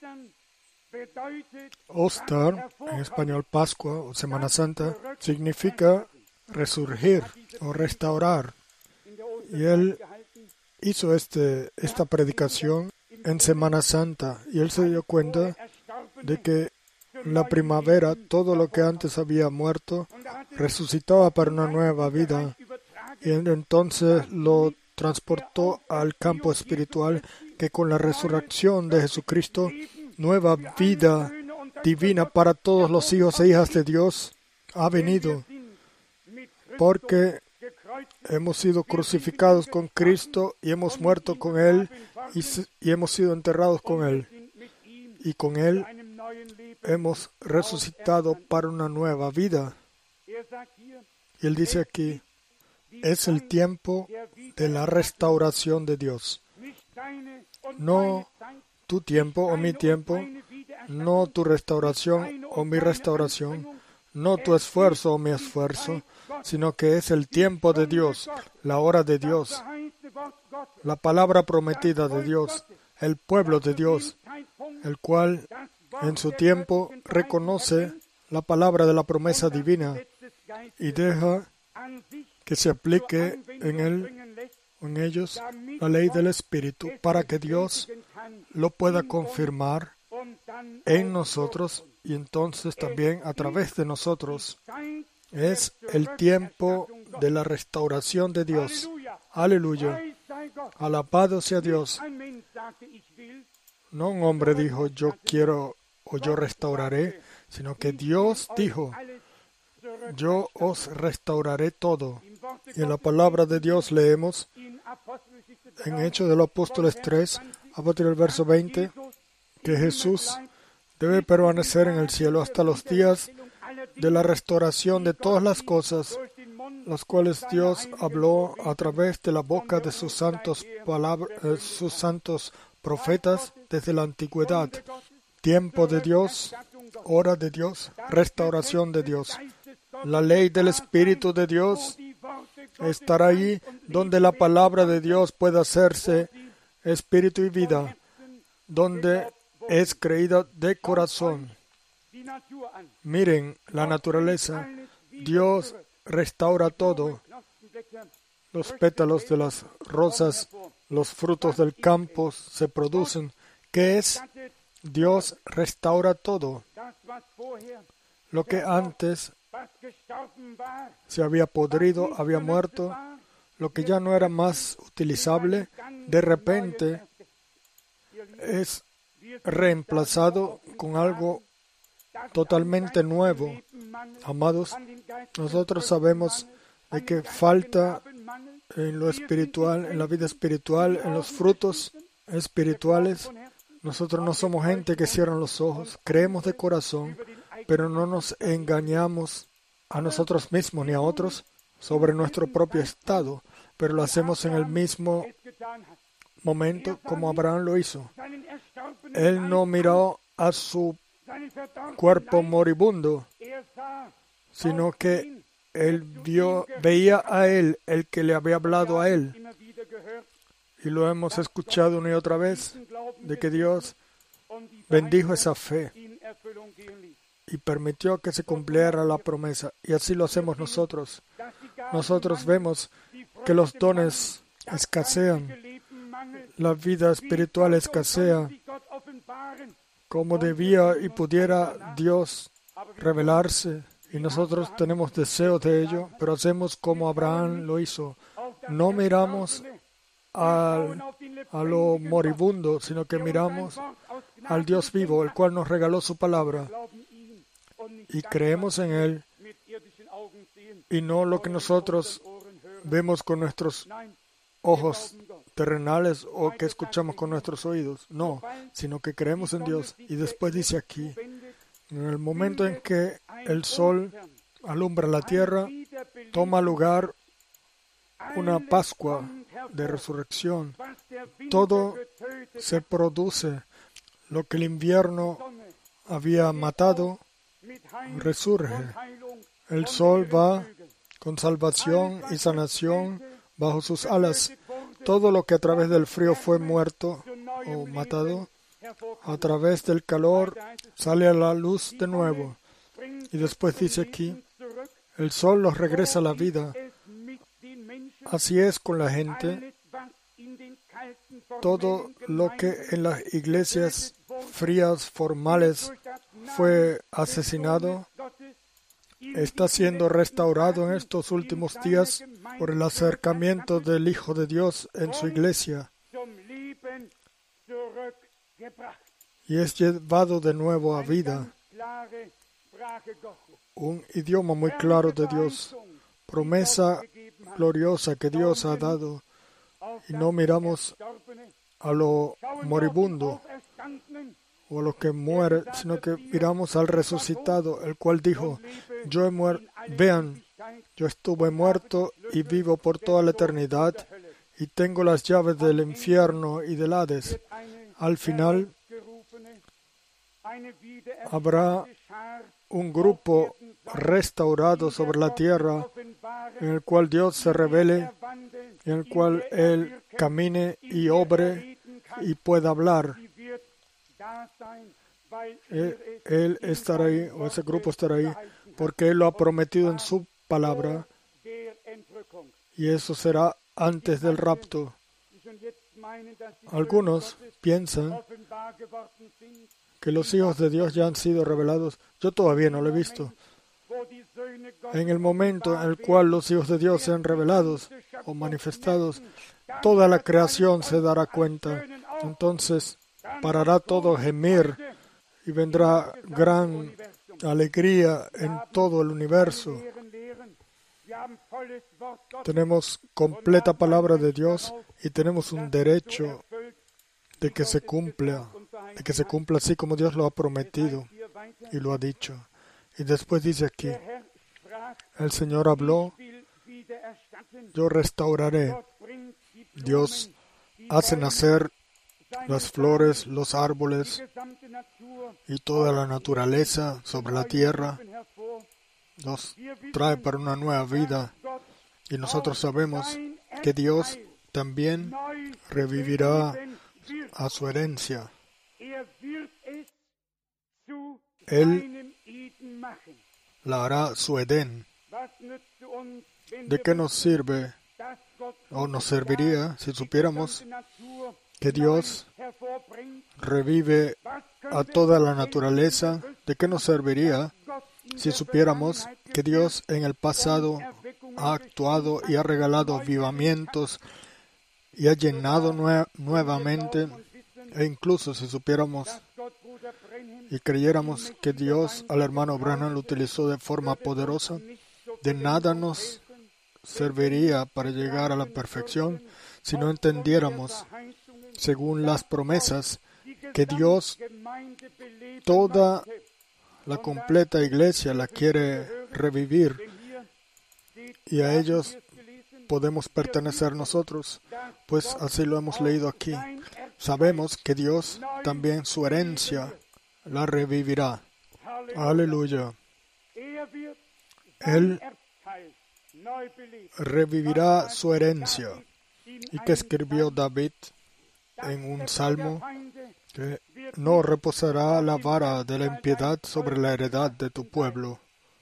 Ostar, en español Pascua o Semana Santa, significa resurgir o restaurar. Y él hizo este, esta predicación en Semana Santa y él se dio cuenta de que la primavera, todo lo que antes había muerto, resucitaba para una nueva vida. Y él entonces lo transportó al campo espiritual, que con la resurrección de Jesucristo, nueva vida divina para todos los hijos e hijas de Dios ha venido, porque hemos sido crucificados con Cristo y hemos muerto con Él y, y hemos sido enterrados con Él. Y con Él hemos resucitado para una nueva vida. Y Él dice aquí, es el tiempo de la restauración de Dios. No tu tiempo o mi tiempo, no tu restauración o mi restauración, no tu esfuerzo o mi esfuerzo, sino que es el tiempo de Dios, la hora de Dios, la palabra prometida de Dios, el pueblo de Dios, el cual en su tiempo reconoce la palabra de la promesa divina y deja que se aplique en él, en ellos, la ley del Espíritu, para que Dios lo pueda confirmar en nosotros y entonces también a través de nosotros. Es el tiempo de la restauración de Dios. Aleluya. Alabado sea Dios. No un hombre dijo, yo quiero o yo restauraré, sino que Dios dijo, yo os restauraré todo. Y en la palabra de Dios leemos en Hechos de los Apóstoles tres, a partir del verso veinte, que Jesús debe permanecer en el cielo hasta los días de la restauración de todas las cosas, las cuales Dios habló a través de la boca de sus santos, palabra, eh, sus santos profetas desde la antigüedad. Tiempo de Dios, hora de Dios, restauración de Dios. La ley del Espíritu de Dios estará allí donde la palabra de Dios pueda hacerse espíritu y vida, donde es creída de corazón. Miren la naturaleza. Dios restaura todo. Los pétalos de las rosas, los frutos del campo se producen. ¿Qué es? Dios restaura todo. Lo que antes se había podrido, había muerto, lo que ya no era más utilizable, de repente es reemplazado con algo totalmente nuevo. Amados, nosotros sabemos de que falta en lo espiritual, en la vida espiritual, en los frutos espirituales. Nosotros no somos gente que cierran los ojos, creemos de corazón, pero no nos engañamos a nosotros mismos ni a otros sobre nuestro propio estado, pero lo hacemos en el mismo momento como Abraham lo hizo. Él no miró a su cuerpo moribundo, sino que él vio, veía a él, el que le había hablado a él. Y lo hemos escuchado una y otra vez, de que Dios bendijo esa fe y permitió que se cumpliera la promesa. Y así lo hacemos nosotros. Nosotros vemos que los dones escasean, la vida espiritual escasea, como debía y pudiera Dios revelarse. Y nosotros tenemos deseos de ello, pero hacemos como Abraham lo hizo. No miramos al, a lo moribundo, sino que miramos al Dios vivo, el cual nos regaló su palabra. Y creemos en Él, y no lo que nosotros vemos con nuestros ojos terrenales o que escuchamos con nuestros oídos. No, sino que creemos en Dios. Y después dice aquí, en el momento en que el sol alumbra la tierra, toma lugar una Pascua de resurrección. Todo se produce. Lo que el invierno había matado, resurge. El sol va con salvación y sanación bajo sus alas. Todo lo que a través del frío fue muerto o matado, a través del calor sale a la luz de nuevo. Y después dice aquí, el sol los regresa a la vida. Así es con la gente. Todo lo que en las iglesias frías, formales, fue asesinado, está siendo restaurado en estos últimos días por el acercamiento del Hijo de Dios en su iglesia. Y es llevado de nuevo a vida. Un idioma muy claro de Dios. Promesa gloriosa que Dios ha dado. Y no miramos a lo moribundo o a lo que muere, sino que miramos al resucitado, el cual dijo, yo he muerto, vean, yo estuve muerto y vivo por toda la eternidad y tengo las llaves del infierno y del Hades. Al final habrá un grupo restaurado sobre la tierra en el cual Dios se revele, en el cual Él camine y obre y pueda hablar. Él, él estará ahí, o ese grupo estará ahí, porque Él lo ha prometido en su palabra, y eso será antes del rapto. Algunos piensan que los hijos de Dios ya han sido revelados. Yo todavía no lo he visto. En el momento en el cual los hijos de Dios sean revelados o manifestados, toda la creación se dará cuenta. Entonces parará todo gemir y vendrá gran alegría en todo el universo. Tenemos completa palabra de Dios y tenemos un derecho de que se cumpla, de que se cumpla así como Dios lo ha prometido y lo ha dicho. Y después dice aquí, el Señor habló, yo restauraré. Dios hace nacer las flores, los árboles y toda la naturaleza sobre la tierra. Nos trae para una nueva vida. Y nosotros sabemos que Dios también revivirá a su herencia. Él la hará su Edén. ¿De qué nos sirve o nos serviría si supiéramos que Dios revive a toda la naturaleza? ¿De qué nos serviría si supiéramos que Dios en el pasado ha actuado y ha regalado avivamientos y ha llenado nue- nuevamente? E incluso si supiéramos y creyéramos que Dios al hermano Branham lo utilizó de forma poderosa, de nada nos serviría para llegar a la perfección si no entendiéramos, según las promesas, que Dios toda la completa iglesia la quiere revivir. Y a ellos podemos pertenecer nosotros, pues así lo hemos leído aquí. Sabemos que Dios también su herencia la revivirá. Aleluya. Él revivirá su herencia. Y que escribió David en un salmo, que no reposará la vara de la impiedad sobre la heredad de tu pueblo.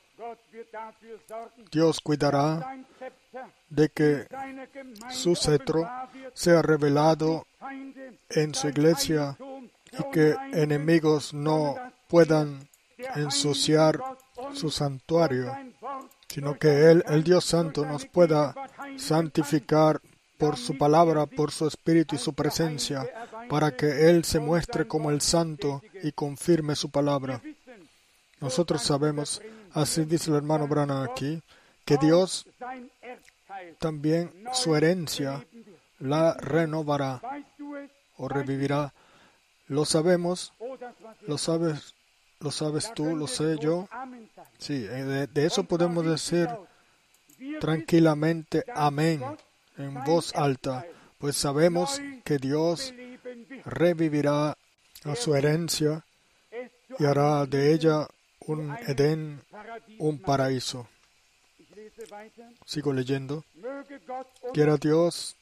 Dios cuidará de que su cetro sea revelado en su iglesia y que enemigos no puedan ensuciar su santuario, sino que Él, el Dios Santo, nos pueda santificar por su palabra, por su espíritu y su presencia, para que Él se muestre como el santo y confirme su palabra. Nosotros sabemos, así dice el hermano Branham aquí, que Dios también su herencia la renovará o revivirá. Lo sabemos, lo sabes, lo sabes tú, lo sé yo. Sí, de, de eso podemos decir tranquilamente amén en voz alta, pues sabemos que Dios revivirá a su herencia y hará de ella un Edén, un paraíso. Sigo leyendo. Quiera Dios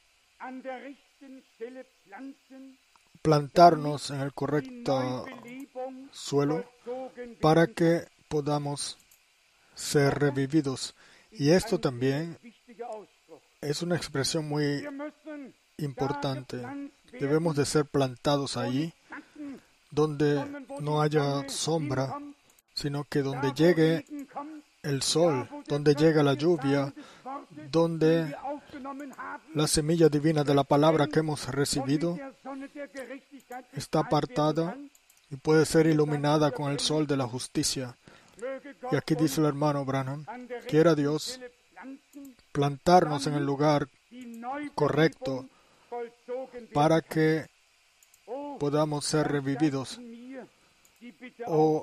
plantarnos en el correcto suelo para que podamos ser revividos. Y esto también es una expresión muy importante. Debemos de ser plantados allí, donde no haya sombra, sino que donde llegue el sol, donde llega la lluvia, donde la semilla divina de la palabra que hemos recibido está apartada y puede ser iluminada con el sol de la justicia. Y aquí dice el hermano Branham, quiera Dios plantarnos en el lugar correcto para que podamos ser revividos. O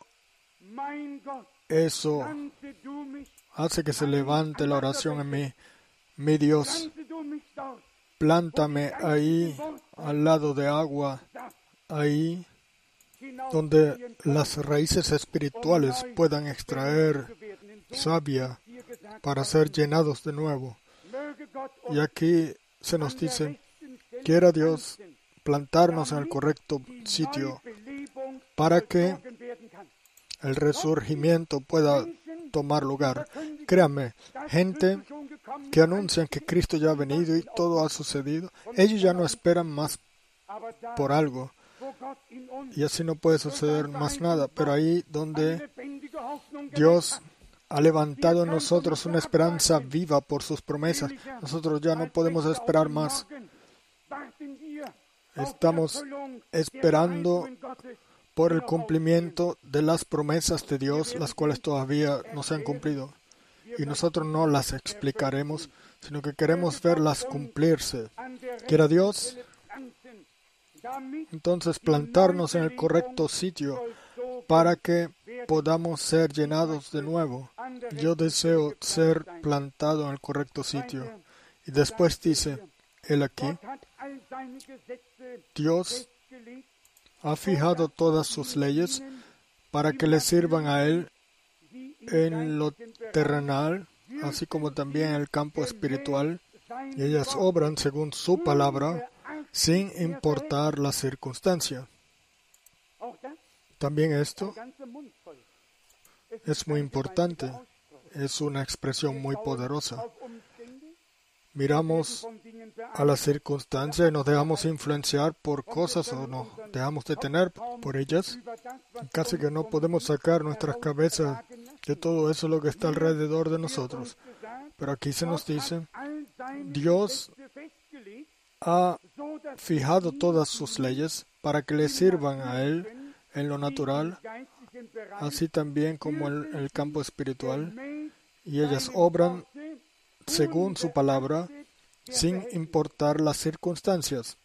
eso hace que se levante la oración en mí. Mi Dios, plántame ahí al lado de agua, ahí donde las raíces espirituales puedan extraer savia para ser llenados de nuevo. Y aquí se nos dice, quiera Dios plantarnos en el correcto sitio para que el resurgimiento pueda tomar lugar. Créanme, gente que anuncian que Cristo ya ha venido y todo ha sucedido, ellos ya no esperan más por algo. Y así no puede suceder más nada. Pero ahí donde Dios ha levantado en nosotros una esperanza viva por sus promesas, nosotros ya no podemos esperar más. Estamos esperando por el cumplimiento de las promesas de Dios, las cuales todavía no se han cumplido. Y nosotros no las explicaremos, sino que queremos verlas cumplirse. Quiera Dios entonces plantarnos en el correcto sitio para que podamos ser llenados de nuevo. Yo deseo ser plantado en el correcto sitio. Y después dice él aquí, Dios ha fijado todas sus leyes para que le sirvan a Él en lo terrenal, así como también en el campo espiritual, y ellas obran según su palabra, sin importar la circunstancia. También esto es muy importante, es una expresión muy poderosa. Miramos a la circunstancia y nos dejamos influenciar por cosas o nos dejamos detener por ellas. Casi que no podemos sacar nuestras cabezas de todo eso lo que está alrededor de nosotros. Pero aquí se nos dice, Dios ha fijado todas sus leyes para que le sirvan a Él en lo natural, así también como en el campo espiritual, y ellas obran según su palabra, sin importar las circunstancias.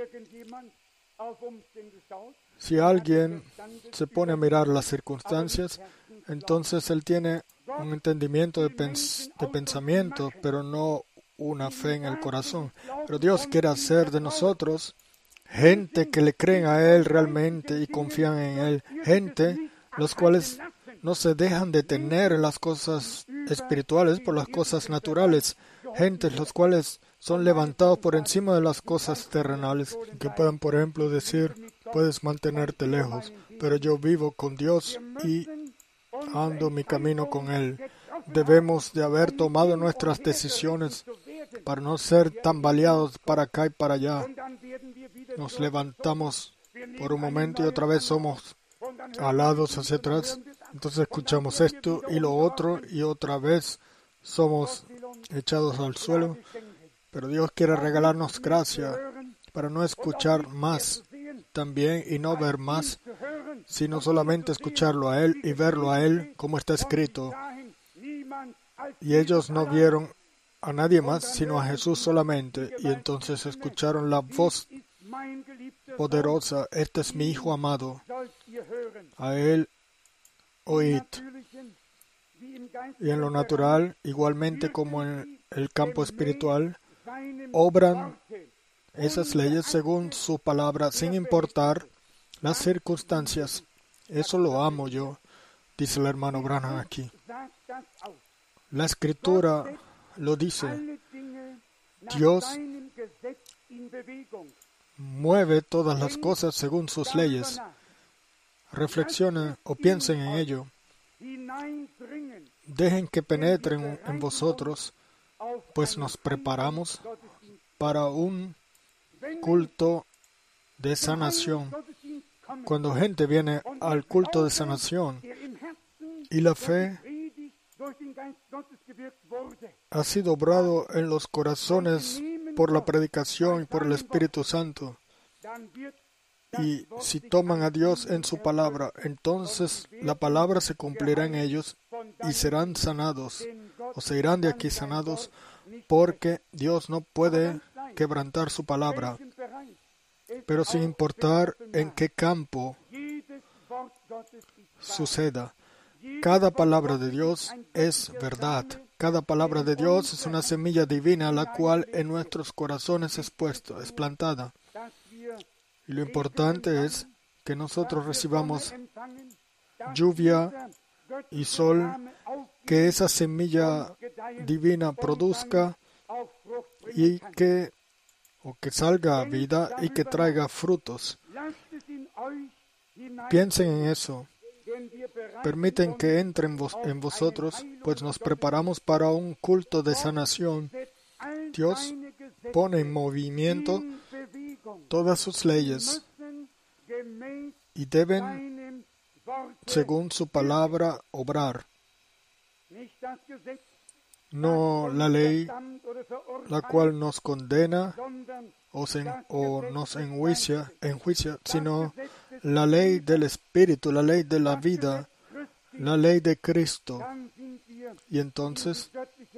Si alguien se pone a mirar las circunstancias, entonces él tiene un entendimiento de, pens- de pensamiento, pero no una fe en el corazón. Pero Dios quiere hacer de nosotros gente que le creen a Él realmente y confían en Él. Gente los cuales no se dejan detener en las cosas espirituales por las cosas naturales. Gente los cuales son levantados por encima de las cosas terrenales. Que puedan, por ejemplo, decir, puedes mantenerte lejos, pero yo vivo con Dios y ando mi camino con Él. Debemos de haber tomado nuestras decisiones para no ser tambaleados para acá y para allá. Nos levantamos por un momento y otra vez somos alados hacia atrás. Entonces escuchamos esto y lo otro y otra vez somos echados al suelo. Pero Dios quiere regalarnos gracia para no escuchar más también y no ver más, sino solamente escucharlo a Él y verlo a Él como está escrito. Y ellos no vieron a nadie más, sino a Jesús solamente. Y entonces escucharon la voz poderosa, este es mi Hijo amado, a Él oíd. Y en lo natural, igualmente como en el campo espiritual, obran esas leyes según su palabra, sin importar las circunstancias. Eso lo amo yo, dice el hermano Branham aquí. La Escritura lo dice. Dios mueve todas las cosas según sus leyes. Reflexionen o piensen en ello. Dejen que penetren en vosotros, pues nos preparamos para un culto de sanación. Cuando gente viene al culto de sanación y la fe ha sido obrado en los corazones por la predicación y por el Espíritu Santo, y si toman a Dios en su palabra, entonces la palabra se cumplirá en ellos y serán sanados, o se irán de aquí sanados, porque Dios no puede quebrantar su palabra. Pero sin importar en qué campo suceda, cada palabra de Dios es verdad. Cada palabra de Dios es una semilla divina, la cual en nuestros corazones es puesta, es plantada. Y lo importante es que nosotros recibamos lluvia y sol, que esa semilla divina produzca y que, o que salga a vida y que traiga frutos. Piensen en eso. Permiten que entre en, vos, en vosotros, pues nos preparamos para un culto de sanación. Dios pone en movimiento todas sus leyes y deben, según su palabra, obrar. No la ley, la cual nos condena o, se, o nos enjuicia, enjuicia, sino la ley del Espíritu, la ley de la vida, la ley de Cristo. Y entonces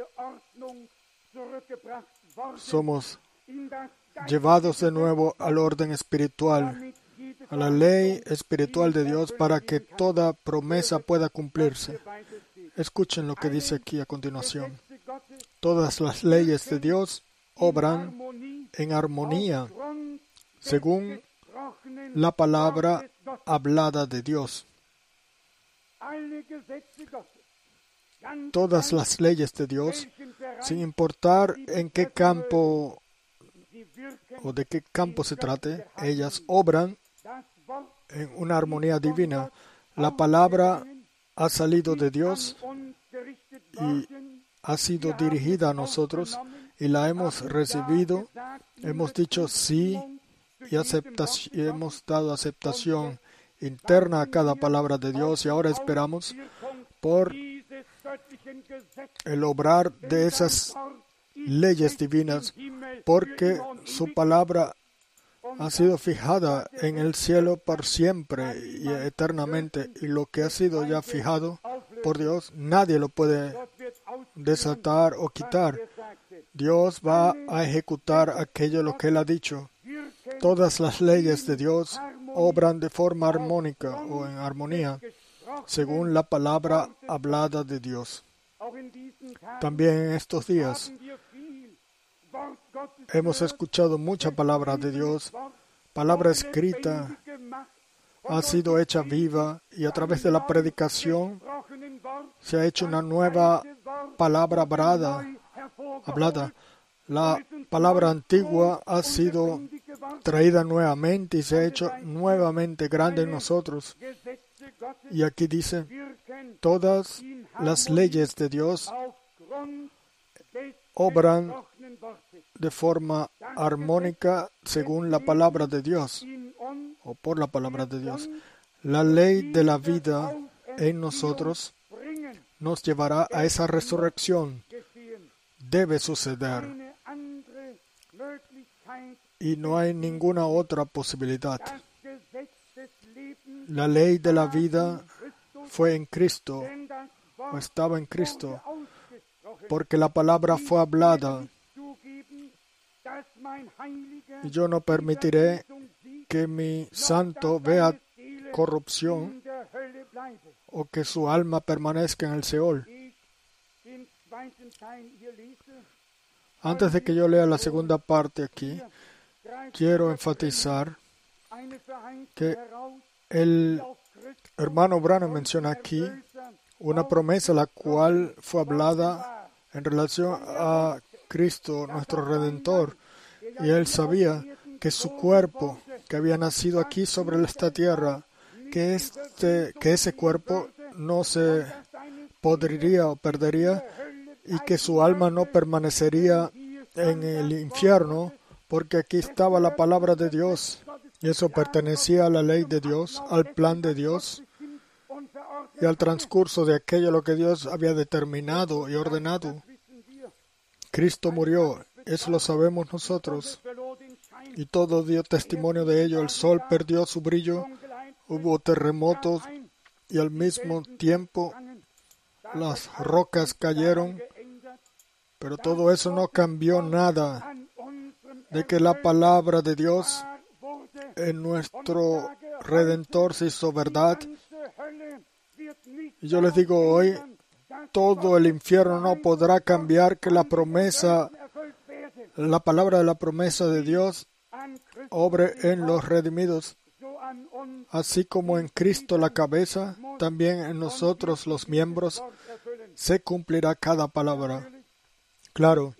somos llevados de nuevo al orden espiritual, a la ley espiritual de Dios, para que toda promesa pueda cumplirse. Escuchen lo que dice aquí a continuación. Todas las leyes de Dios obran en armonía según la palabra hablada de Dios. Todas las leyes de Dios, sin importar en qué campo o de qué campo se trate, ellas obran en una armonía divina. La palabra ha salido de Dios y ha sido dirigida a nosotros y la hemos recibido. Hemos dicho sí y, aceptación, y hemos dado aceptación interna a cada palabra de Dios, y ahora esperamos por el obrar de esas leyes divinas, porque su palabra ha sido fijada en el cielo por siempre y eternamente, y lo que ha sido ya fijado por Dios, nadie lo puede desatar o quitar. Dios va a ejecutar aquello lo que Él ha dicho. Todas las leyes de Dios obran de forma armónica o en armonía, según la palabra hablada de Dios. También en estos días Hemos escuchado mucha palabra de Dios. Palabra escrita ha sido hecha viva y a través de la predicación se ha hecho una nueva palabra hablada. hablada. La palabra antigua ha sido traída nuevamente y se ha hecho nuevamente grande en nosotros. Y aquí dice, todas las leyes de Dios obran de forma armónica según la palabra de Dios, o por la palabra de Dios. La ley de la vida en nosotros nos llevará a esa resurrección. Debe suceder. Y no hay ninguna otra posibilidad. La ley de la vida fue en Cristo, o estaba en Cristo, porque la palabra fue hablada. Y yo no permitiré que mi santo vea corrupción o que su alma permanezca en el Seol. Antes de que yo lea la segunda parte aquí, quiero enfatizar que el hermano Branham menciona aquí una promesa la cual fue hablada en relación a Cristo, nuestro Redentor, y él sabía que su cuerpo, que había nacido aquí sobre esta tierra, que, este, que ese cuerpo no se podriría o perdería y que su alma no permanecería en el infierno, porque aquí estaba la palabra de Dios y eso pertenecía a la ley de Dios, al plan de Dios y al transcurso de aquello lo que Dios había determinado y ordenado. Cristo murió, eso lo sabemos nosotros, y todo dio testimonio de ello. El sol perdió su brillo, hubo terremotos y al mismo tiempo las rocas cayeron, pero todo eso no cambió nada de que la palabra de Dios en nuestro Redentor se hizo verdad. Y yo les digo hoy, todo el infierno no podrá cambiar que la promesa, la palabra de la promesa de Dios obre en los redimidos. Así como en Cristo la cabeza, también en nosotros los miembros se cumplirá cada palabra. Claro,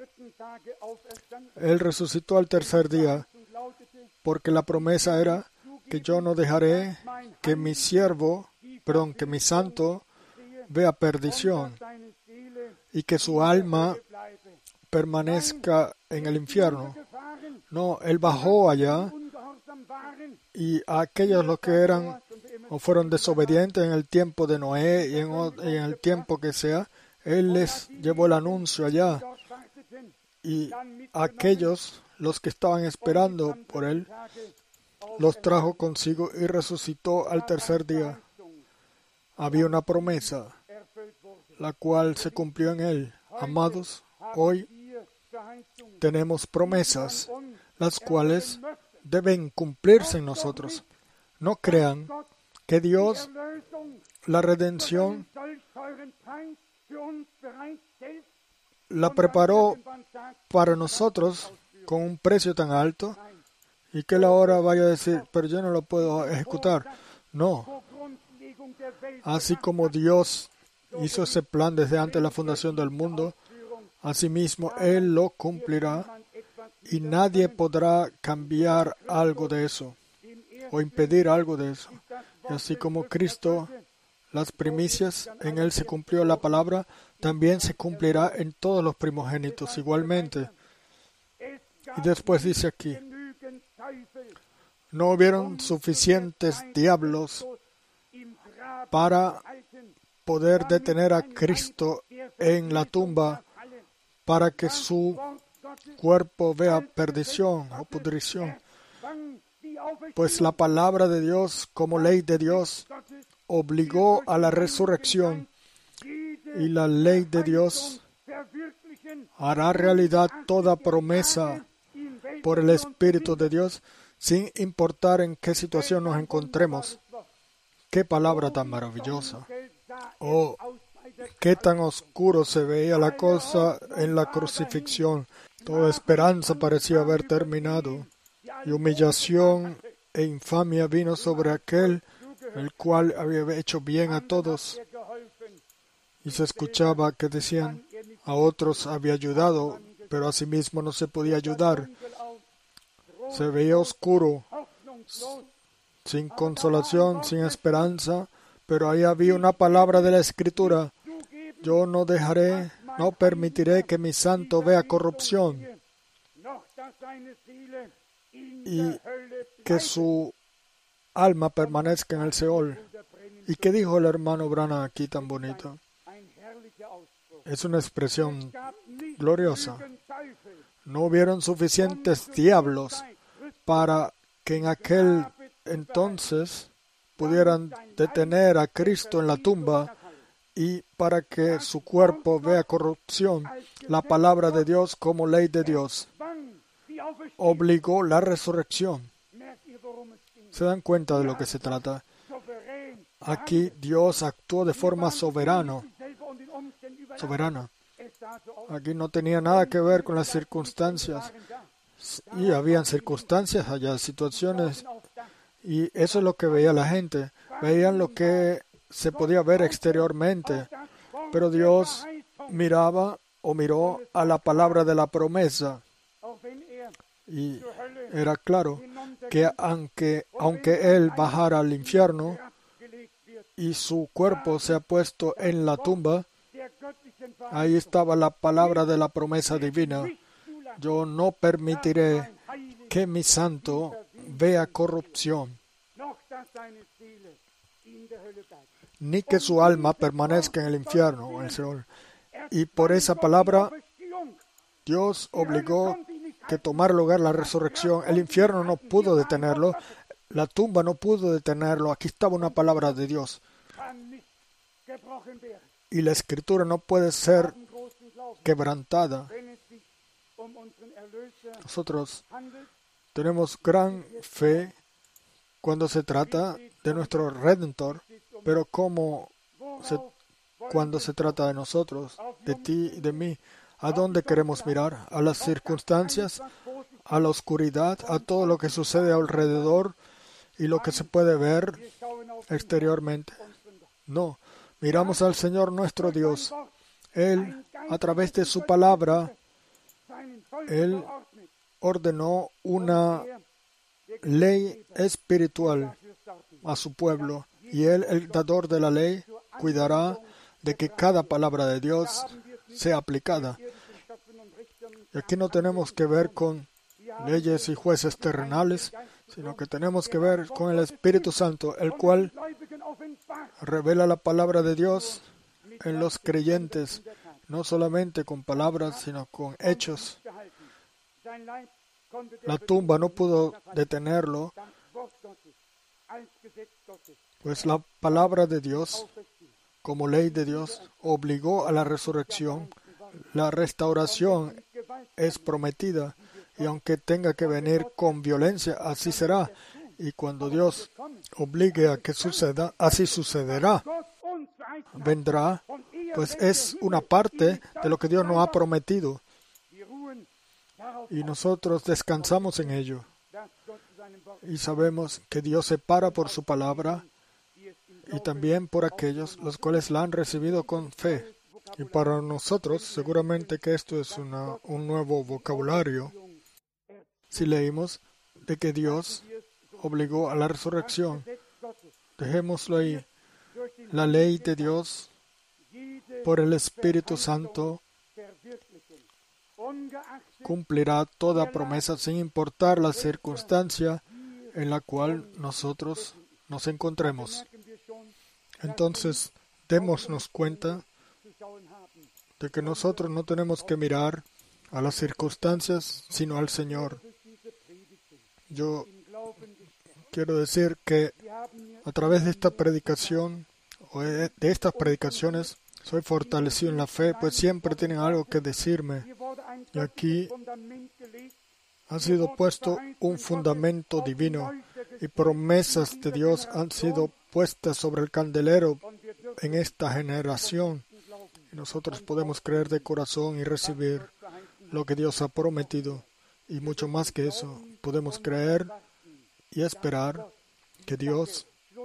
Él resucitó al tercer día, porque la promesa era que yo no dejaré que mi siervo, perdón, que mi santo vea perdición y que su alma permanezca en el infierno. No, Él bajó allá y a aquellos los que eran o fueron desobedientes en el tiempo de Noé y en, y en el tiempo que sea, Él les llevó el anuncio allá. Y aquellos, los que estaban esperando por Él, los trajo consigo y resucitó al tercer día. Había una promesa, la cual se cumplió en Él. Amados, hoy tenemos promesas, las cuales deben cumplirse en nosotros. No crean que Dios, la redención, la preparó para nosotros con un precio tan alto y que Él ahora vaya a decir, pero yo no lo puedo ejecutar. No. Así como Dios hizo ese plan desde antes de la fundación del mundo, asimismo Él lo cumplirá y nadie podrá cambiar algo de eso o impedir algo de eso. Y así como Cristo, las primicias, en Él se cumplió la palabra, también se cumplirá en todos los primogénitos igualmente. Y después dice aquí, no hubieron suficientes diablos para poder detener a Cristo en la tumba para que su cuerpo vea perdición o pudrición. Pues la palabra de Dios, como ley de Dios, obligó a la resurrección y la ley de Dios hará realidad toda promesa por el Espíritu de Dios, sin importar en qué situación nos encontremos. ¡Qué palabra tan maravillosa! Oh, qué tan oscuro se veía la cosa en la crucifixión. Toda esperanza parecía haber terminado, y humillación e infamia vino sobre aquel el cual había hecho bien a todos. Y se escuchaba que decían, a otros había ayudado, pero a sí mismo no se podía ayudar. Se veía oscuro, sin consolación, sin esperanza, pero ahí había una palabra de la Escritura. Yo no dejaré, no permitiré que mi santo vea corrupción y que su alma permanezca en el Seol. ¿Y qué dijo el hermano Branham aquí tan bonito? Es una expresión gloriosa. No hubieron suficientes diablos para que en aquel entonces pudieran detener a Cristo en la tumba y para que su cuerpo vea corrupción. La palabra de Dios como ley de Dios obligó la resurrección. ¿Se dan cuenta de lo que se trata? Aquí Dios actuó de forma soberano, soberana. Aquí no tenía nada que ver con las circunstancias. Y habían circunstancias allá, situaciones, y eso es lo que veía la gente. Veían lo que se podía ver exteriormente, pero Dios miraba o miró a la palabra de la promesa. Y era claro que aunque, aunque Él bajara al infierno y su cuerpo se ha puesto en la tumba, ahí estaba la palabra de la promesa divina. Yo no permitiré que mi santo vea corrupción, ni que su alma permanezca en el infierno o en el Seol. Y por esa palabra, Dios obligó que tomara lugar la resurrección. El infierno no pudo detenerlo, la tumba no pudo detenerlo. Aquí estaba una palabra de Dios. Y la Escritura no puede ser quebrantada. Nosotros tenemos gran fe cuando se trata de nuestro Redentor, pero como se, cuando se trata de nosotros, de ti y de mí, ¿a dónde queremos mirar? ¿A las circunstancias? ¿A la oscuridad? ¿A todo lo que sucede alrededor y lo que se puede ver exteriormente? No, miramos al Señor nuestro Dios. Él, a través de su palabra, Él ordenó una ley espiritual a su pueblo, y Él, el dador de la ley, cuidará de que cada palabra de Dios sea aplicada. Y aquí no tenemos que ver con leyes y jueces terrenales, sino que tenemos que ver con el Espíritu Santo, el cual revela la palabra de Dios en los creyentes, no solamente con palabras, sino con hechos. La tumba no pudo detenerlo, pues la palabra de Dios, como ley de Dios, obligó a la resurrección. La restauración es prometida, y aunque tenga que venir con violencia, así será. Y cuando Dios obligue a que suceda, así sucederá. Vendrá, pues es una parte de lo que Dios nos ha prometido. Y nosotros descansamos en ello. Y sabemos que Dios se para por su palabra y también por aquellos los cuales la han recibido con fe. Y para nosotros, seguramente que esto es una, un nuevo vocabulario. Si leímos de que Dios obligó a la resurrección, dejémoslo ahí. La ley de Dios por el Espíritu Santo cumplirá toda promesa sin importar la circunstancia en la cual nosotros nos encontremos. Entonces, démonos cuenta de que nosotros no tenemos que mirar a las circunstancias, sino al Señor. Yo quiero decir que a través de esta predicación, o de estas predicaciones, soy fortalecido en la fe, pues siempre tienen algo que decirme. Y aquí ha sido puesto un fundamento divino y promesas de Dios han sido puestas sobre el candelero en esta generación. Y nosotros podemos creer de corazón y recibir lo que Dios ha prometido. Y mucho más que eso, podemos creer y esperar que Dios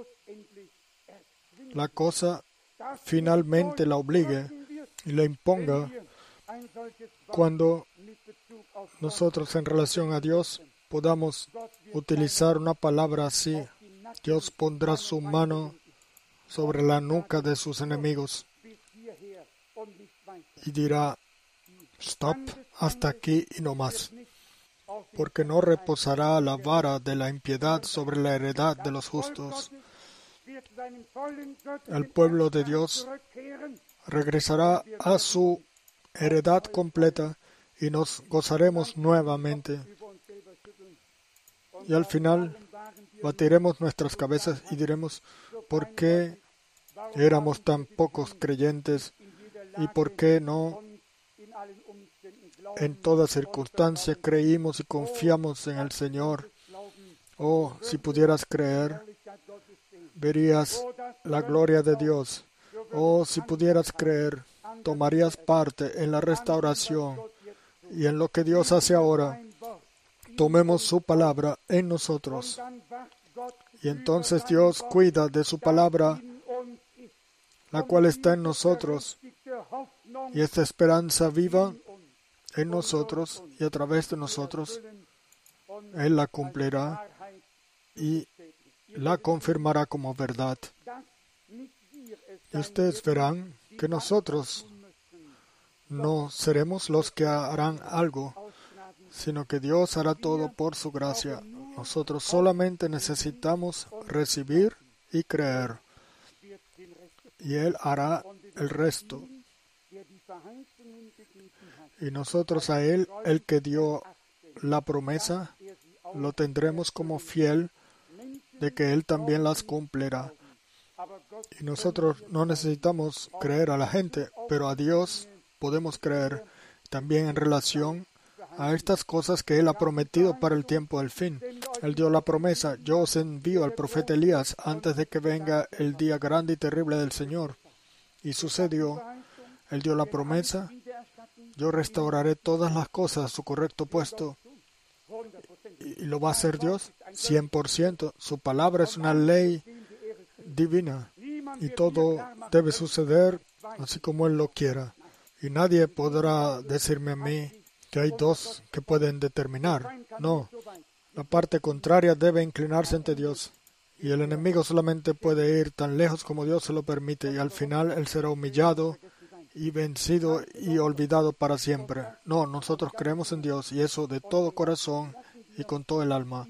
la cosa finalmente la obligue y la imponga cuando nosotros en relación a Dios podamos utilizar una palabra así. Dios pondrá su mano sobre la nuca de sus enemigos y dirá, stop, hasta aquí y no más, porque no reposará la vara de la impiedad sobre la heredad de los justos. El pueblo de Dios regresará a su heredad completa y nos gozaremos nuevamente. Y al final batiremos nuestras cabezas y diremos, ¿por qué éramos tan pocos creyentes y por qué no en toda circunstancia creímos y confiamos en el Señor? Oh, si pudieras creer, verías la gloria de Dios. Oh, si pudieras creer, tomarías parte en la restauración y en lo que Dios hace ahora. Tomemos su palabra en nosotros. Y entonces Dios cuida de su palabra, la cual está en nosotros. Y esta esperanza viva en nosotros y a través de nosotros, Él la cumplirá y la confirmará como verdad. Y ustedes verán que nosotros no seremos los que harán algo, sino que Dios hará todo por su gracia. Nosotros solamente necesitamos recibir y creer, y Él hará el resto. Y nosotros a Él, el que dio la promesa, lo tendremos como fiel de que Él también las cumplirá. Y nosotros no necesitamos creer a la gente, pero a Dios podemos creer también en relación a estas cosas que Él ha prometido para el tiempo del fin. Él dio la promesa, yo os envío al profeta Elías antes de que venga el día grande y terrible del Señor. Y sucedió, Él dio la promesa, yo restauraré todas las cosas a su correcto puesto. ¿Y lo va a hacer Dios? cien por ciento. Su palabra es una ley divina y todo debe suceder así como Él lo quiera. Y nadie podrá decirme a mí que hay dos que pueden determinar. No, la parte contraria debe inclinarse ante Dios. Y el enemigo solamente puede ir tan lejos como Dios se lo permite. Y al final Él será humillado y vencido y olvidado para siempre. No, nosotros creemos en Dios y eso de todo corazón y con todo el alma.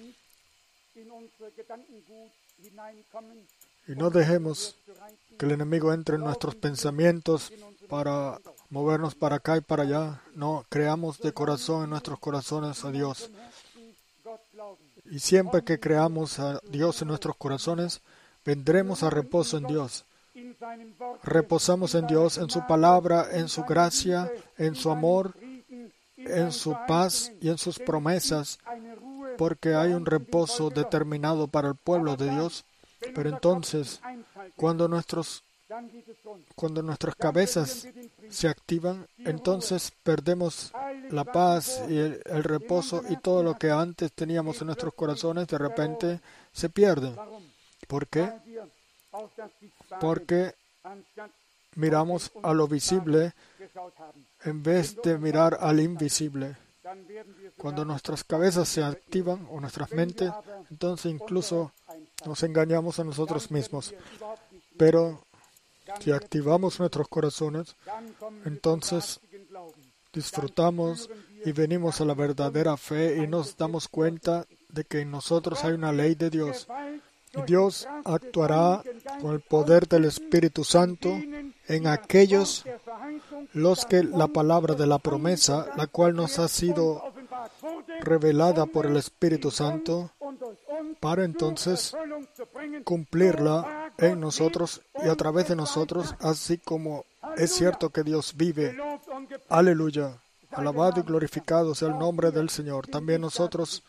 Y no dejemos que el enemigo entre en nuestros pensamientos para movernos para acá y para allá. No, creamos de corazón en nuestros corazones a Dios. Y siempre que creamos a Dios en nuestros corazones, vendremos a reposo en Dios. Reposamos en Dios, en su palabra, en su gracia, en su amor, en su paz y en sus promesas, porque hay un reposo determinado para el pueblo de Dios. Pero entonces, cuando nuestros cuando nuestras cabezas se activan, entonces perdemos la paz y el, el reposo y todo lo que antes teníamos en nuestros corazones de repente se pierde. ¿Por qué? Porque miramos a lo visible en vez de mirar al invisible. Cuando nuestras cabezas se activan o nuestras mentes, entonces incluso nos engañamos a nosotros mismos. Pero si activamos nuestros corazones, entonces disfrutamos y venimos a la verdadera fe y nos damos cuenta de que en nosotros hay una ley de Dios. Y Dios actuará con el poder del Espíritu Santo en aquellos los que la palabra de la promesa, la cual nos ha sido revelada por el Espíritu Santo, para entonces cumplirla en nosotros y a través de nosotros, así como es cierto que Dios vive. Aleluya. Alabado y glorificado sea el nombre del Señor. También nosotros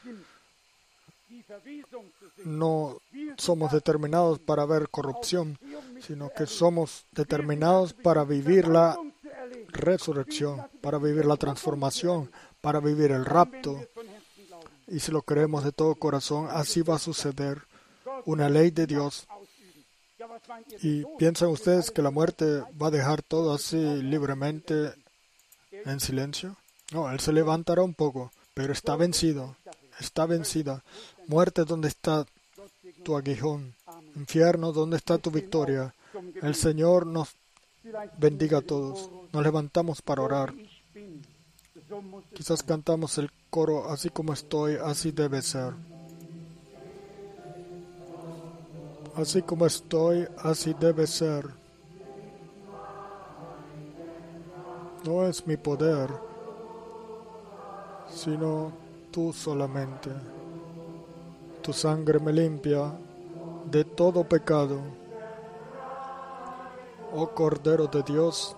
no somos determinados para ver corrupción, sino que somos determinados para vivirla resurrección, para vivir la transformación, para vivir el rapto. Y si lo creemos de todo corazón, así va a suceder. Una ley de Dios. ¿Y piensan ustedes que la muerte va a dejar todo así libremente en silencio? No, Él se levantará un poco, pero está vencido. Está vencida. Muerte, ¿dónde está tu aguijón? Infierno, ¿dónde está tu victoria? El Señor nos bendiga a todos. Nos levantamos para orar. Quizás cantamos el coro, así como estoy, así debe ser. Así como estoy, así debe ser. No es mi poder, sino tú solamente. Tu sangre me limpia de todo pecado. Oh Cordero de Dios,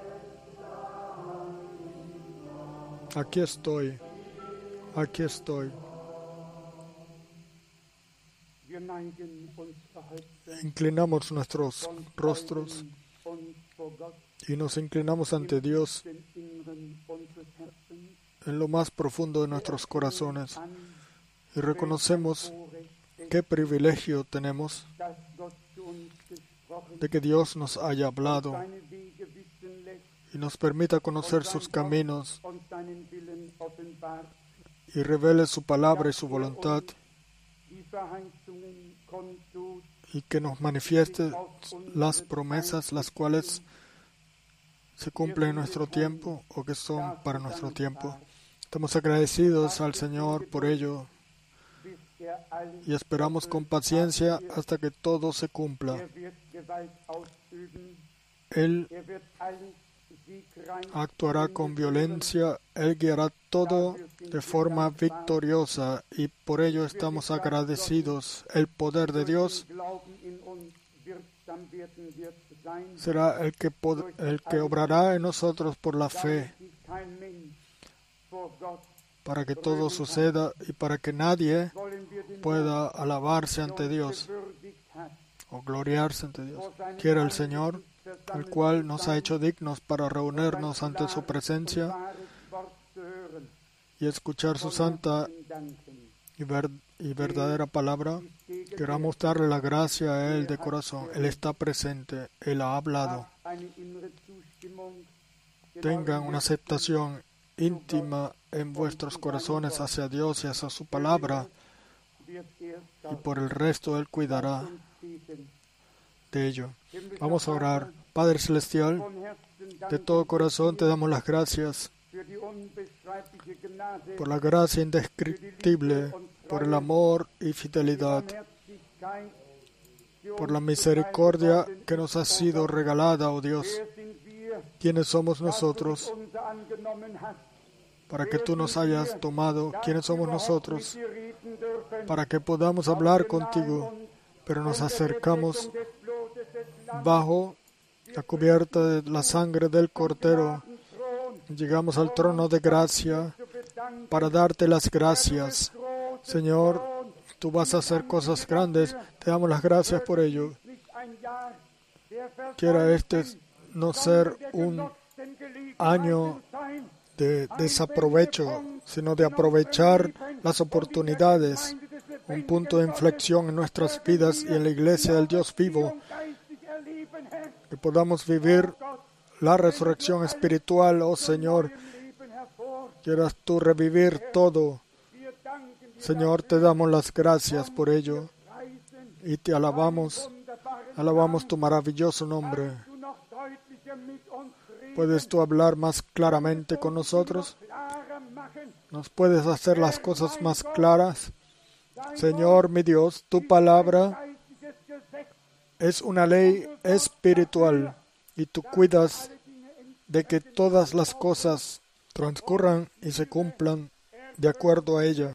aquí estoy, aquí estoy. Inclinamos nuestros rostros y nos inclinamos ante Dios en lo más profundo de nuestros corazones y reconocemos qué privilegio tenemos de que Dios nos haya hablado y nos permita conocer sus caminos y revele su palabra y su voluntad y que nos manifieste las promesas las cuales se cumplen en nuestro tiempo o que son para nuestro tiempo. Estamos agradecidos al Señor por ello y esperamos con paciencia hasta que todo se cumpla. Él actuará con violencia, Él guiará todo de forma victoriosa y por ello estamos agradecidos. El poder de Dios será el que, el que obrará en nosotros por la fe, para que todo suceda y para que nadie pueda alabarse ante Dios o gloriarse ante Dios. Quiera el Señor, el cual nos ha hecho dignos para reunirnos ante su presencia y escuchar su santa y, ver, y verdadera palabra. Queramos darle la gracia a Él de corazón. Él está presente, Él ha hablado. Tengan una aceptación íntima en vuestros corazones hacia Dios y hacia su palabra, y por el resto Él cuidará de ello. Vamos a orar. Padre Celestial, de todo corazón te damos las gracias por la gracia indescriptible, por el amor y fidelidad, por la misericordia que nos ha sido regalada, oh Dios. ¿Quiénes somos nosotros para que tú nos hayas tomado? ¿Quiénes somos nosotros para que podamos hablar contigo? Pero nos acercamos bajo la cubierta de la sangre del Cordero. Llegamos al trono de gracia para darte las gracias. Señor, tú vas a hacer cosas grandes. Te damos las gracias por ello. Quiera este no ser un año de desaprovecho, sino de aprovechar las oportunidades, un punto de inflexión en nuestras vidas y en la iglesia del Dios vivo, que podamos vivir la resurrección espiritual, oh Señor. Quieras tú revivir todo. Señor, te damos las gracias por ello y te alabamos, alabamos tu maravilloso nombre. ¿Puedes tú hablar más claramente con nosotros? ¿Nos puedes hacer las cosas más claras? Señor, mi Dios, tu palabra es una ley espiritual y tú cuidas de que todas las cosas transcurran y se cumplan de acuerdo a ella.